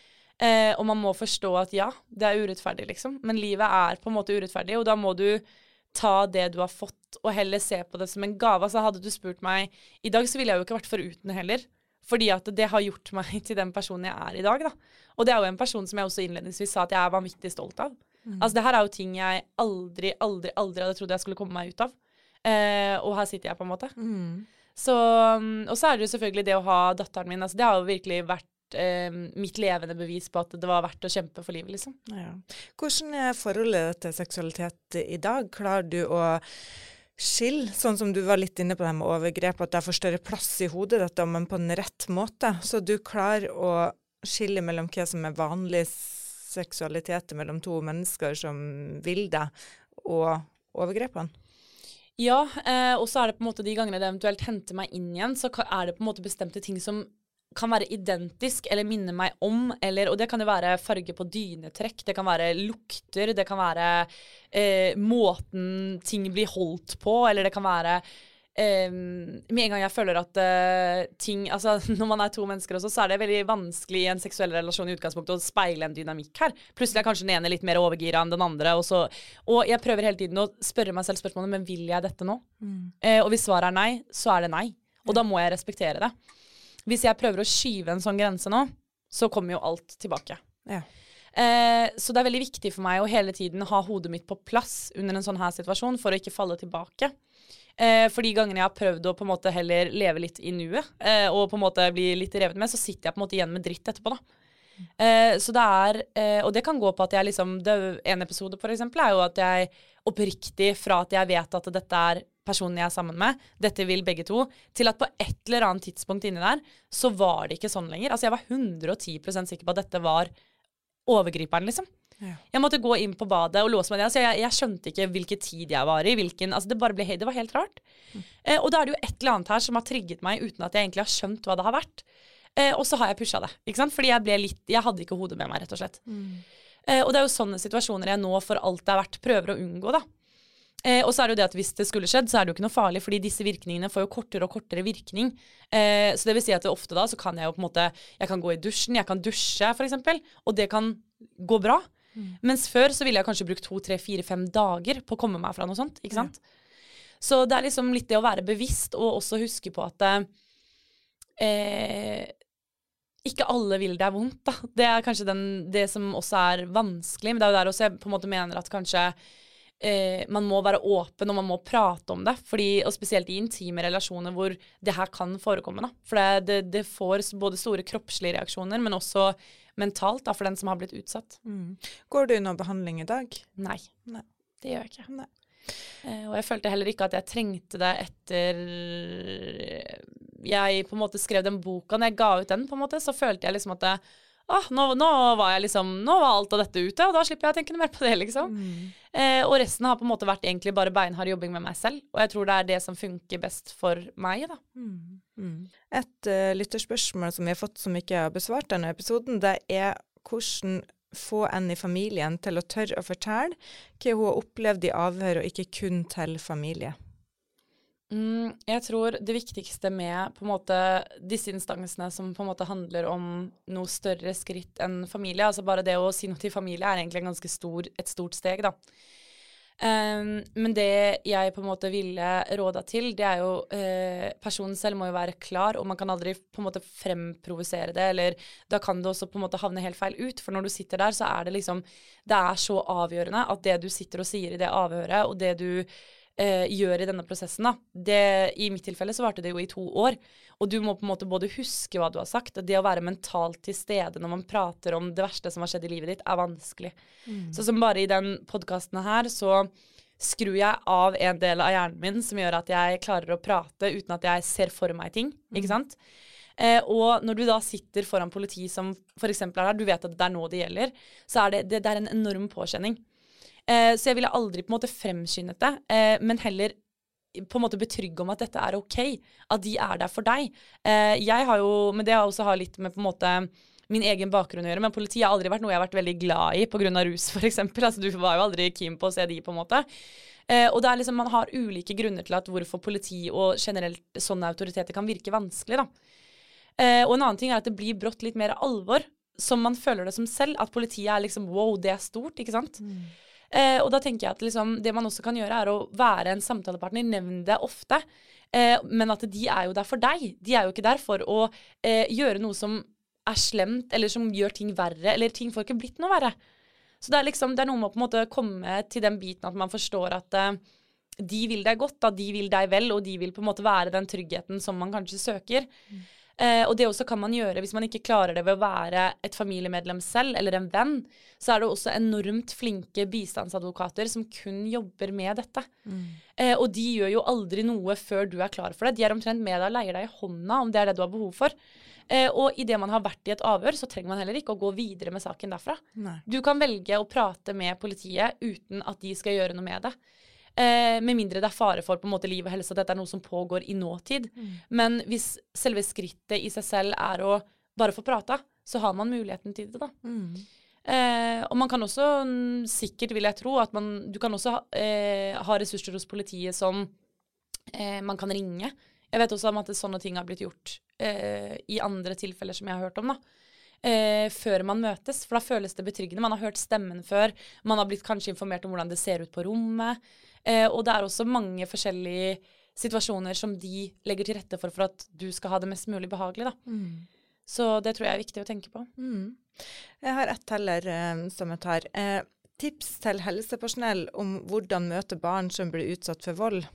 eh, og man må forstå at ja, det er urettferdig liksom, men livet er på en måte urettferdig, og da må du ta det du har fått, og heller se på det som en gave. Altså hadde du spurt meg, i dag så ville jeg jo ikke vært foruten heller, fordi at det har gjort meg til den personen jeg er i dag da. Og det er jo en person som jeg også innledningsvis sa at jeg er vanvittig stolt av. Mm. Altså det her er jo ting jeg aldri, aldri, aldri hadde trodd jeg skulle komme meg ut av. Eh, og her sitter jeg på en måte. Mm. Så, og så er det jo selvfølgelig det å ha datteren min, altså det har jo virkelig vært mitt levende bevis på at det var verdt å kjempe for livet, liksom. Ja. Hvordan er forholdet til seksualitet i dag? Klarer du å skille, sånn som du var litt inne på det med overgrep, at det får større plass i hodet dette, men på den rett måte, så du klarer å skille mellom hva som er vanlig seksualitet mellom to mennesker som vil det, og overgrepene? Ja, eh, og så er det på en måte de gangene det eventuelt henter meg inn igjen, så er det på en måte bestemte ting som kan være identisk, eller minne meg om, eller, og det kan jo være farge på dynetrekk, det kan være lukter, det kan være eh, måten ting blir holdt på, eller det kan være eh, med en gang jeg føler at eh, ting, altså når man er to mennesker også, så er det veldig vanskelig i en seksuell relasjon i utgangspunktet å speile en dynamikk her. Plutselig er kanskje den ene litt mer overgira enn den andre, og, så, og jeg prøver hele tiden å spørre meg selv spørsmålet, men vil jeg dette nå? Mm. Eh, og hvis svaret er nei, så er det nei, og da må jeg respektere det. Hvis jeg prøver å skyve en sånn grense nå, så kommer jo alt tilbake. Ja. Eh, så det er veldig viktig for meg å hele tiden ha hodet mitt på plass under en sånn her situasjon, for å ikke falle tilbake. Eh, for de gangene jeg har prøvd å på en måte heller leve litt i nuet, eh, og på en måte bli litt revet med, så sitter jeg på en måte igjen med dritt etterpå da. Eh, så det er, eh, og det kan gå på at jeg liksom, det, en episode for eksempel er jo at jeg oppriktig fra at jeg vet at dette er personen jeg er sammen med, dette vil begge to, til at på et eller annet tidspunkt inni der, så var det ikke sånn lenger. Altså jeg var hundre og ti prosent sikker på at dette var overgriperen liksom. Ja. Jeg måtte gå inn på badet og låse meg det. Altså jeg, jeg skjønte ikke hvilken tid jeg var i, hvilken, altså det bare ble, det var helt rart. Mm. Eh, og da er det jo et eller annet her som har trigget meg uten at jeg egentlig har skjønt hva det har vært. Eh, og så har jeg pushet det, ikke sant? Fordi jeg ble litt, jeg hadde ikke hodet med meg rett og slett. Mm. Eh, og det er jo sånne situasjoner jeg nå for alt det har vært prøver å unngå da. Eh, og så er det jo det at hvis det skulle skjedd, så er det jo ikke noe farlig, fordi disse virkningene får jo kortere og kortere virkning. Eh, så det vil si at det ofte da, så kan jeg jo på en måte, jeg kan gå i dusjen, jeg kan dusje for eksempel, og det kan gå bra. Mm. Mens før så ville jeg kanskje brukt to, tre, fire, fem dager på å komme meg fra noe sånt, ikke sant? Ja. Så det er liksom litt det å være bevisst, og også huske på at eh, ikke alle vil det er vondt da. Det er kanskje den, det som også er vanskelig, men det er jo der også jeg på en måte mener at kanskje eh, man må være åpen, og man må prate om det. Fordi, og spesielt i intime relasjoner hvor det her kan forekomme. Da. For det, det, det får både store kroppslige reaksjoner, men også mentalt da, for den som har blitt utsatt. Mm. Går du noe behandling i dag? Nei, Nei. Det gjør jeg ikke. Nei. Eh, og jeg følte heller ikke at jeg trengte det etter jeg på en måte skrev den boka. Når jeg ga ut den, på en måte, så følte jeg liksom at det, ah, nå, nå var jeg liksom, nå var alt av dette ute, og da slipper jeg å tenke noe mer på det, liksom. Mm. Eh, og resten har på en måte vært egentlig bare beinhard jobbing med meg selv, og jeg tror det er det som funker best for meg, da. Mm. Mm. Et uh, lytterspørsmål som vi har fått som ikke har besvart denne episoden, det er hvordan få en i familien til å tørre å fortelle hva hun har opplevd i avhør, og ikke kun til familie. Mm, jeg tror det viktigste med på en måte disse instansene som på en måte handler om noe større skritt enn familie, altså bare det å si noe til familie er egentlig en ganske stor, et stort steg da. Um, men det jeg på en måte ville råda til, det er jo uh, personen selv må jo være klar, og man kan aldri på en måte fremprovosere det, eller da kan det også på en måte havne helt feil ut, for når du sitter der så er det liksom, det er så avgjørende at det du sitter og sier i det avhøret, og det du Uh, gjør i denne prosessen da. Det, i mitt tilfelle så varte det jo i to år, og du må på en måte både huske hva du har sagt, og det å være mentalt til stede når man prater om det verste som har skjedd i livet ditt er vanskelig. Mm. Så som bare i den podcasten her så skrur jeg av en del av hjernen min som gjør at jeg klarer å prate uten at jeg ser for meg ting, mm. ikke sant? Uh, og når du da sitter foran politi som for eksempel er der, du vet at det er nå det gjelder, så er det, det, det er en enorm påkjenning. Eh, så jeg ville aldri på en måte fremskyndet det, eh, men heller på en måte betrygge om at dette er ok, at de er der for deg. Eh, jeg har jo, men det har også har litt med på en måte min egen bakgrunn å gjøre, men politiet har aldri vært noe jeg har vært veldig glad i på grunn av rus, for eksempel. Altså, du var jo aldri keen på å se de, på en måte. Eh, og det er liksom, man har ulike grunner til at hvorfor politi og generelt sånne autoriteter kan virke vanskelig, da. Eh, og en annen ting er at det blir brått litt mer alvor, som man føler det som selv, at politiet er liksom, wow, det er stort, ikke sant? Mm. Eh, og da tenker jeg at liksom, det man også kan gjøre er å være en samtalepartner, nevne det ofte, eh, men at de er jo der for deg. De er jo ikke der for å eh, gjøre noe som er slemt, eller som gjør ting verre, eller ting får ikke blitt noe verre. Så det er liksom, det er noe med å på en måte komme til den biten at man forstår at eh, de vil deg godt, at de vil deg vel, og de vil på en måte være den tryggheten som man kanskje søker. Mm. Eh, og det også kan man gjøre hvis man ikke klarer det ved å være et familiemedlem selv, eller en venn, så er det også enormt flinke bistandsadvokater som kun jobber med dette. Mm. Eh, og de gjør jo aldri noe før du er klar for det. De er omtrent med deg og leier deg i hånda om det er det du har behov for. Eh, og i det man har vært i et avhør, så trenger man heller ikke å gå videre med saken derfra. Nei. Du kan velge å prate med politiet uten at de skal gjøre noe med det. Eh, med mindre det er fare for på en måte liv og helse, at dette er noe som pågår i nåtid. Mm. Men hvis selve skrittet i seg selv er å bare få prate, så har man muligheten til det da. Mm. Eh, og man kan også, sikkert vil jeg tro, at man, du kan også eh, ha ressurser hos politiet som eh, man kan ringe. Jeg vet også om at sånne ting har blitt gjort eh, i andre tilfeller som jeg har hørt om da. Eh, før man møtes, for da føles det betryggende. Man har hørt stemmen før, man har blitt kanskje informert om hvordan det ser ut på rommet, eh, og det er også mange forskjellige situasjoner som de legger til rette for, for at du skal ha det mest mulig behagelig da. Mm. Så det tror jeg er viktig å tenke på. Mm. Jeg har ett heller eh, som jeg tar. Eh, tips til helsepersonell om hvordan møte barn som blir utsatt for vold.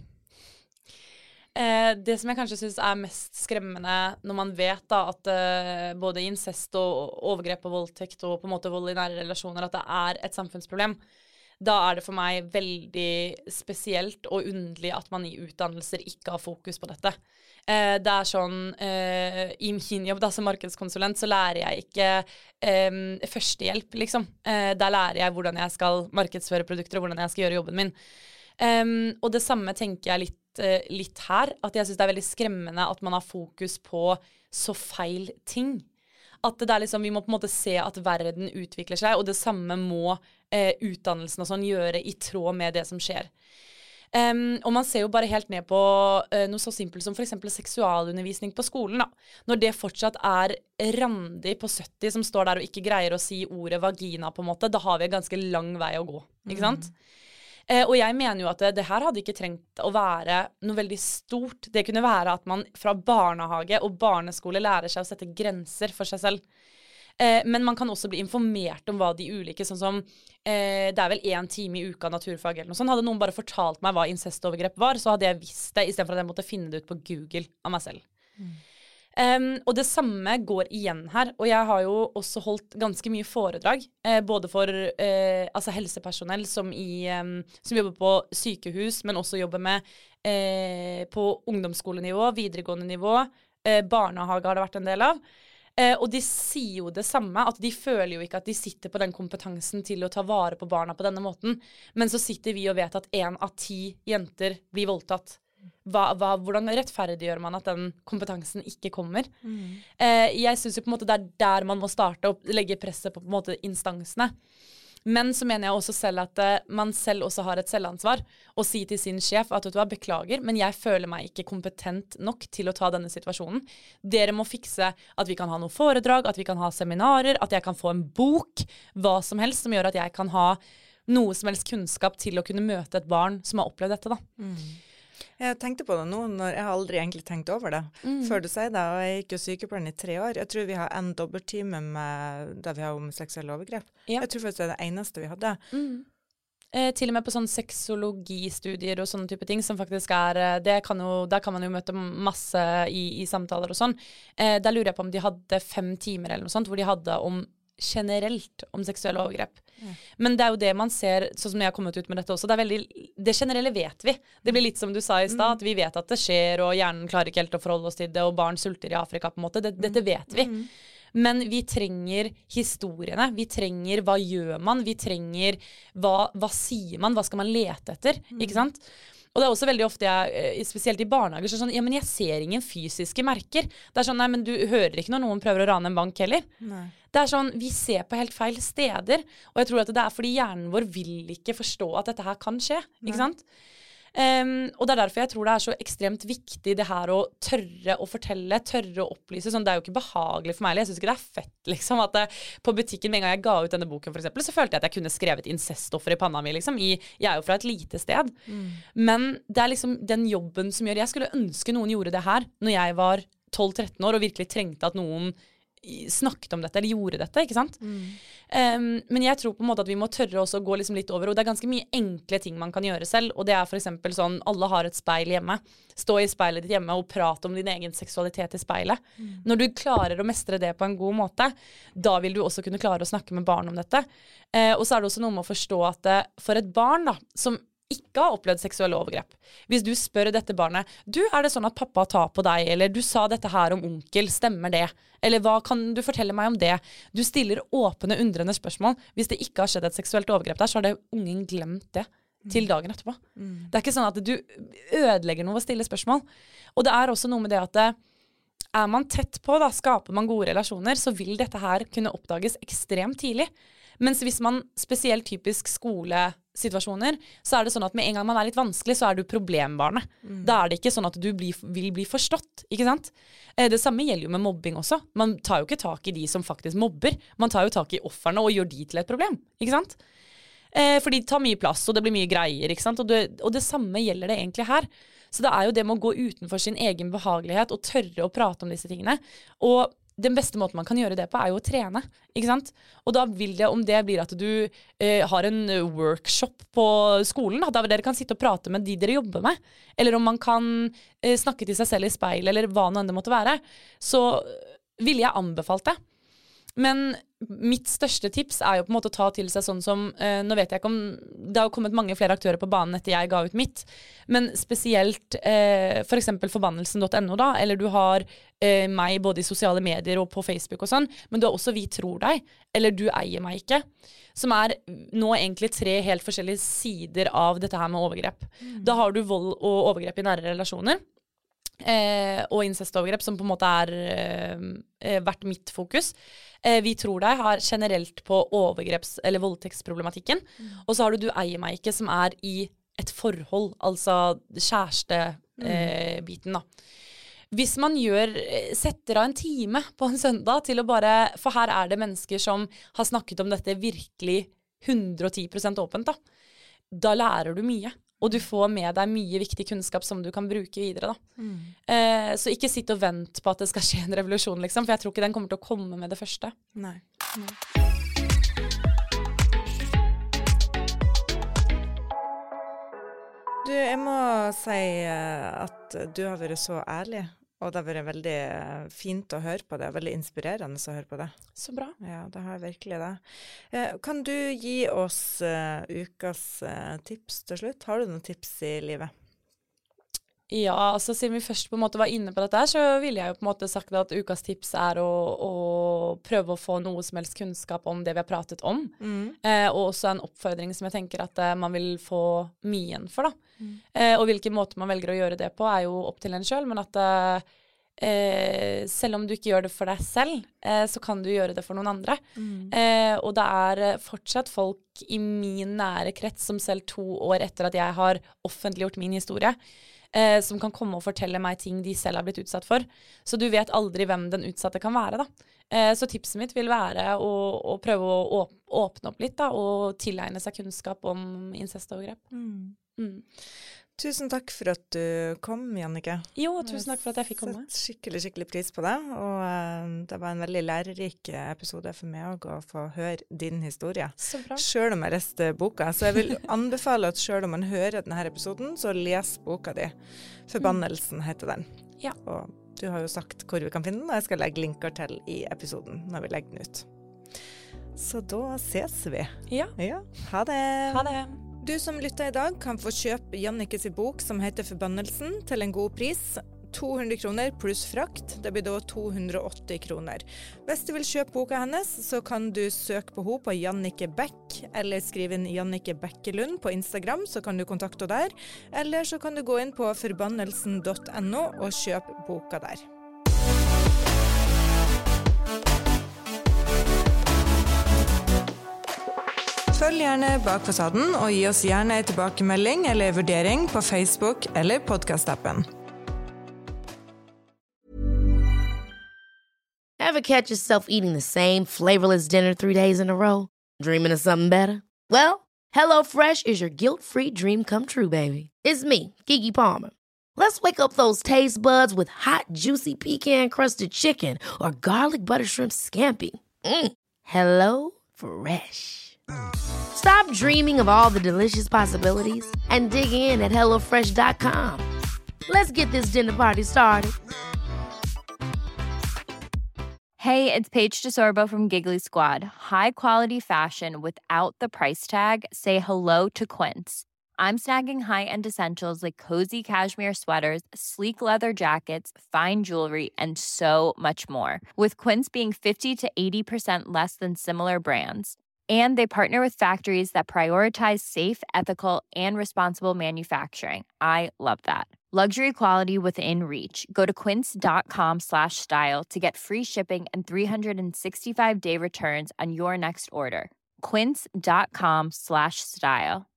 Eh, det som jeg kanskje synes er mest skremmende når man vet da at eh, både incest og overgrep og voldtekt og på en måte vold i nære relasjoner, at det er et samfunnsproblem, da er det for meg veldig spesielt og underlig at man i utdannelser ikke har fokus på dette. Eh, det er sånn, eh, i min jobb da som markedskonsulent så lærer jeg ikke eh, førstehjelp liksom. Eh, der lærer jeg hvordan jeg skal markedsføre produkter og hvordan jeg skal gjøre jobben min. Um, og det samme tenker jeg litt, uh, litt her, at jeg synes det er veldig skremmende at man har fokus på så feil ting. At det er liksom, vi må på en måte se at verden utvikler seg, og det samme må uh, utdannelsen og sånn gjøre i tråd med det som skjer. Um, og man ser jo bare helt ned på uh, noe så simpelt som for eksempel seksualundervisning på skolen da. Når det fortsatt er Randi på sytti som står der og ikke greier å si ordet vagina på en måte, da har vi en ganske lang vei å gå, ikke sant? Mm. Eh, og jeg mener jo at det, det her hadde ikke trengt å være noe veldig stort. Det kunne være at man fra barnehage og barneskole lærer seg å sette grenser for seg selv. Eh, men man kan også bli informert om hva de ulike, sånn som eh, det er vel en time i uka naturfag eller noe sånt. Hadde noen bare fortalt meg hva incestovergrep var, så hadde jeg visst det, i stedet for at jeg måtte finne det ut på Google av meg selv. Mm. Um, og det samme går igjen her, og jeg har jo også holdt ganske mye foredrag, eh, både for eh, altså helsepersonell som, i, um, som jobber på sykehus, men også jobber med eh, på ungdomsskolenivå, videregående nivå, eh, barnehage har det vært en del av. Eh, og de sier jo det samme, at de føler jo ikke at de sitter på den kompetansen til å ta vare på barna på denne måten, men så sitter vi og vet at en av ti jenter blir voldtatt. Hva, hva, hvordan rettferdiggjør man at den kompetansen ikke kommer? Mm. Eh, jeg synes jo på en måte det er der man må starte og legge presset på, på en måte instansene. Men så mener jeg også selv at uh, man selv også har et selvansvar og si til sin sjef at du beklager, men jeg føler meg ikke kompetent nok til å ta denne situasjonen. Dere må fikse at vi kan ha noen foredrag, at vi kan ha seminarer, at jeg kan få en bok, hva som helst som gjør at jeg kan ha noe som helst kunnskap til å kunne møte et barn som har opplevd dette da. Mm. Jeg tenkte på det nå, når jeg har aldri egentlig tenkt over det. Mm. Før du sier det, og jeg gikk jo sykepleien i tre år. Jeg tror vi har en dobbelttime med der vi har om seksuelle overgrep. Ja. Jeg tror faktisk det er det eneste vi hadde. Mm. Eh, til og med på sånn sexologistudier og sånne type ting, som faktisk er, det kan jo, der kan man jo møte masse i, i samtaler og sånn. Eh, der lurer jeg på om de hadde fem timer eller noe sånt, hvor de hadde om generelt om seksuelle overgrep. Ja. Men det er jo det man ser, sånn som jeg har kommet ut med dette også, det er veldig, det generelle vet vi. Det blir litt som du sa i stad, mm. at vi vet at det skjer, og hjernen klarer ikke helt å forholde oss til det, og barn sulter i Afrika på en måte. Det, mm. Dette vet vi. Mm. Men vi trenger historiene, vi trenger hva gjør man, vi trenger hva, hva sier man, hva skal man lete etter, mm. ikke sant? Og det er også veldig ofte, jeg, spesielt i barnehager, så sånn, ja, men jeg ser ingen fysiske merker. Det er sånn, nei, men du hører ikke når noen prøver å rane en bank heller. Nei. Det er sånn, vi ser på helt feil steder, og jeg tror at det er fordi hjernen vår vil ikke forstå at dette her kan skje, ikke nei. Sant? Um, og det er derfor jeg tror det er så ekstremt viktig det her å tørre å fortelle, tørre å opplyse. Sånn, det er jo ikke behagelig for meg, jeg synes ikke det er fett liksom, at det, på butikken med en gang jeg ga ut denne boken for eksempel, så følte jeg at jeg kunne skrevet inceststoffer i panna mi liksom, i, jeg er jo fra et lite sted. Mm. Men det er liksom den jobben som gjør, jeg skulle ønske noen gjorde det her når jeg var tolv tretten år og virkelig trengte at noen snakket om dette, eller gjorde dette, ikke sant? Mm. Um, men jeg tror på en måte at vi må tørre også å gå liksom litt over, og det er ganske mye enkle ting man kan gjøre selv, og det er for eksempel sånn, alle har et speil hjemme. Stå i speilet ditt hjemme og prate om din egen seksualitet i speilet. Mm. Når du klarer å mestre det på en god måte, da vil du også kunne klare å snakke med barn om dette. Uh, og så er det også noe med å forstå at uh, for et barn da, som ikke har opplevd seksuelle overgrep. Hvis du spør dette barnet, du, er det sånn at pappa tar på deg, eller du sa dette her om onkel, stemmer det? Eller hva kan du fortelle meg om det? Du stiller åpne, undrende spørsmål. Hvis det ikke har skjedd et seksuelt overgrep der, så har det ungen glemt det til dagen etterpå. Mm. Det er ikke sånn at du ødelegger noe ved å stille spørsmål. Og det er også noe med det at det, er man tett på, da, skaper man gode relasjoner, så vil dette her kunne oppdages ekstremt tidlig. Mens hvis man, spesielt typisk skolesituasjoner, så er det sånn at med en gang man er litt vanskelig, så er du problembarnet. Mm. Da er det ikke sånn at du blir, vil bli forstått, ikke sant? Eh, det samme gjelder jo med mobbing også. Man tar jo ikke tak i de som faktisk mobber. Man tar jo tak i offerne og gjør de til et problem, ikke sant? Eh, for de tar mye plass, og det blir mye greier, ikke sant? Og det, og det samme gjelder det egentlig her. Så det er jo det med å gå utenfor sin egen behagelighet og tørre å prate om disse tingene. Og den beste måten man kan gjøre det på er jo å trene, ikke sant? Og da vil det, om det blir at du eh, har en workshop på skolen, da, der dere kan sitte og prate med de dere jobber med, eller om man kan eh, snakke til seg selv i speil, eller hva nå enn det måtte være, så ville jeg anbefalt det. Men mitt største tips er jo på en måte å ta til seg sånn som, eh, nå vet jeg ikke om, det har jo kommet mange flere aktører på banen etter jeg ga ut mitt, men spesielt eh, for eksempel forbannelsen punktum no da, eller du har eh, meg både i sosiale medier og på Facebook og sånn, men du har også Vi tror deg, eller Du eier meg ikke, som er nå egentlig tre helt forskjellige sider av dette her med overgrep. Mm. Da har du vold og overgrep i nære relasjoner, Eh, og incestovergrep som på en måte er eh, vært mitt fokus. Eh, Vi tror deg har generelt på overgreps- eller voldtektsproblematikken. Mm. Og så har du Du eier meg ikke, som er i et forhold, altså kjæreste-biten eh, da. Hvis man gjør, setter av en time på en søndag til å bare, for her er det mennesker som har snakket om dette virkelig hundre og ti prosent åpent da. Da lærer du mye. Og du får med deg mye viktig kunnskap som du kan bruke videre da. Mm. Eh, så ikke sitt og vent på at det skal skje en revolusjon liksom, for jeg tror ikke den kommer til å komme med det første. Nei. Du, jeg må si at du har vært så ærlig, og det har vært veldig fint å høre på det, veldig inspirerende å høre på det. Så bra. Ja, det har virkelig det. Kan du gi oss uh, ukas uh, tips til slutt? Har du noen tips i livet? Ja, altså siden vi først på en måte var inne på dette her, så ville jeg jo på en måte sagt at ukas tips er å, å prøve å få noe som helst kunnskap om det vi har pratet om. Mm. Eh, og også en oppfordring som jeg tenker at eh, man vil få mye igjen for da. Mm. Eh, og hvilken måte man velger å gjøre det på er jo opp til en selv, men at eh, selv om du ikke gjør det for deg selv, eh, så kan du gjøre det for noen andre. Mm. Eh, og det er fortsatt folk i min nære krets som selv to år etter at jeg har offentliggjort min historie, Eh, som kan komme og fortelle meg ting de selv har blitt utsatt for. Så du vet aldri hvem den utsatte kan være da. Eh, så tipset mitt vil være å, å prøve å åp åpne opp litt da, og tilegne seg kunnskap om incest-overgrep. Mm. Mm. Tusen takk for at du kom, Jannicke. Jo, tusen takk for at jeg fikk komme. Jeg setter skikkelig, skikkelig pris på det, og uh, det var en veldig lærerik episode for meg å få høre din historie. Så bra. Selv om jeg leste boka, så jeg vil anbefale at selv om man hører denne episoden, så les boka di. Forbannelsen heter den. Ja. Og du har jo sagt hvor vi kan finne den, og jeg skal legge linker til i episoden når vi legger den ut. Så da ses vi. Ja. Ja. Ha det. Ha det. Du som lytter i dag kan få kjøpe Jannickes bok som heter Forbannelsen til en god pris. to hundre kroner pluss frakt. Det blir da to hundre og åtti kroner. Hvis du vil kjøpe boka hennes, så kan du søke på henne på Jannicke Beck, eller skrive inn Jannicke Bekkelund på Instagram, så kan du kontakte henne der. Eller så kan du gå inn på forbannelsen punktum no og kjøpe boka der. Følg gjerne Bak fasaden, og gi oss gjerne en tilbakemelding eller vurdering på Facebook eller podcast-appen. Ever catch yourself eating the same flavorless dinner three days in a row? Dreaming of something better? Well, HelloFresh is your guilt-free dream come true, baby. It's me, Keke Palmer. Let's wake up those taste buds with hot, juicy pecan-crusted chicken or garlic butter shrimp scampi. Mm. Hello Fresh. Stop dreaming of all the delicious possibilities and dig in at hello fresh dot com. Let's get this dinner party started. Hey, it's Paige DeSorbo from Giggly Squad. High quality fashion without the price tag. Say hello to Quince. I'm snagging high-end essentials like cozy cashmere sweaters, sleek leather jackets, fine jewelry, and so much more. With Quince being fifty to eighty percent less than similar brands. And they partner with factories that prioritize safe, ethical, and responsible manufacturing. I love that. Luxury quality within reach. Go to quince.com slash style to get free shipping and three sixty-five day returns on your next order. Quince.com slash style.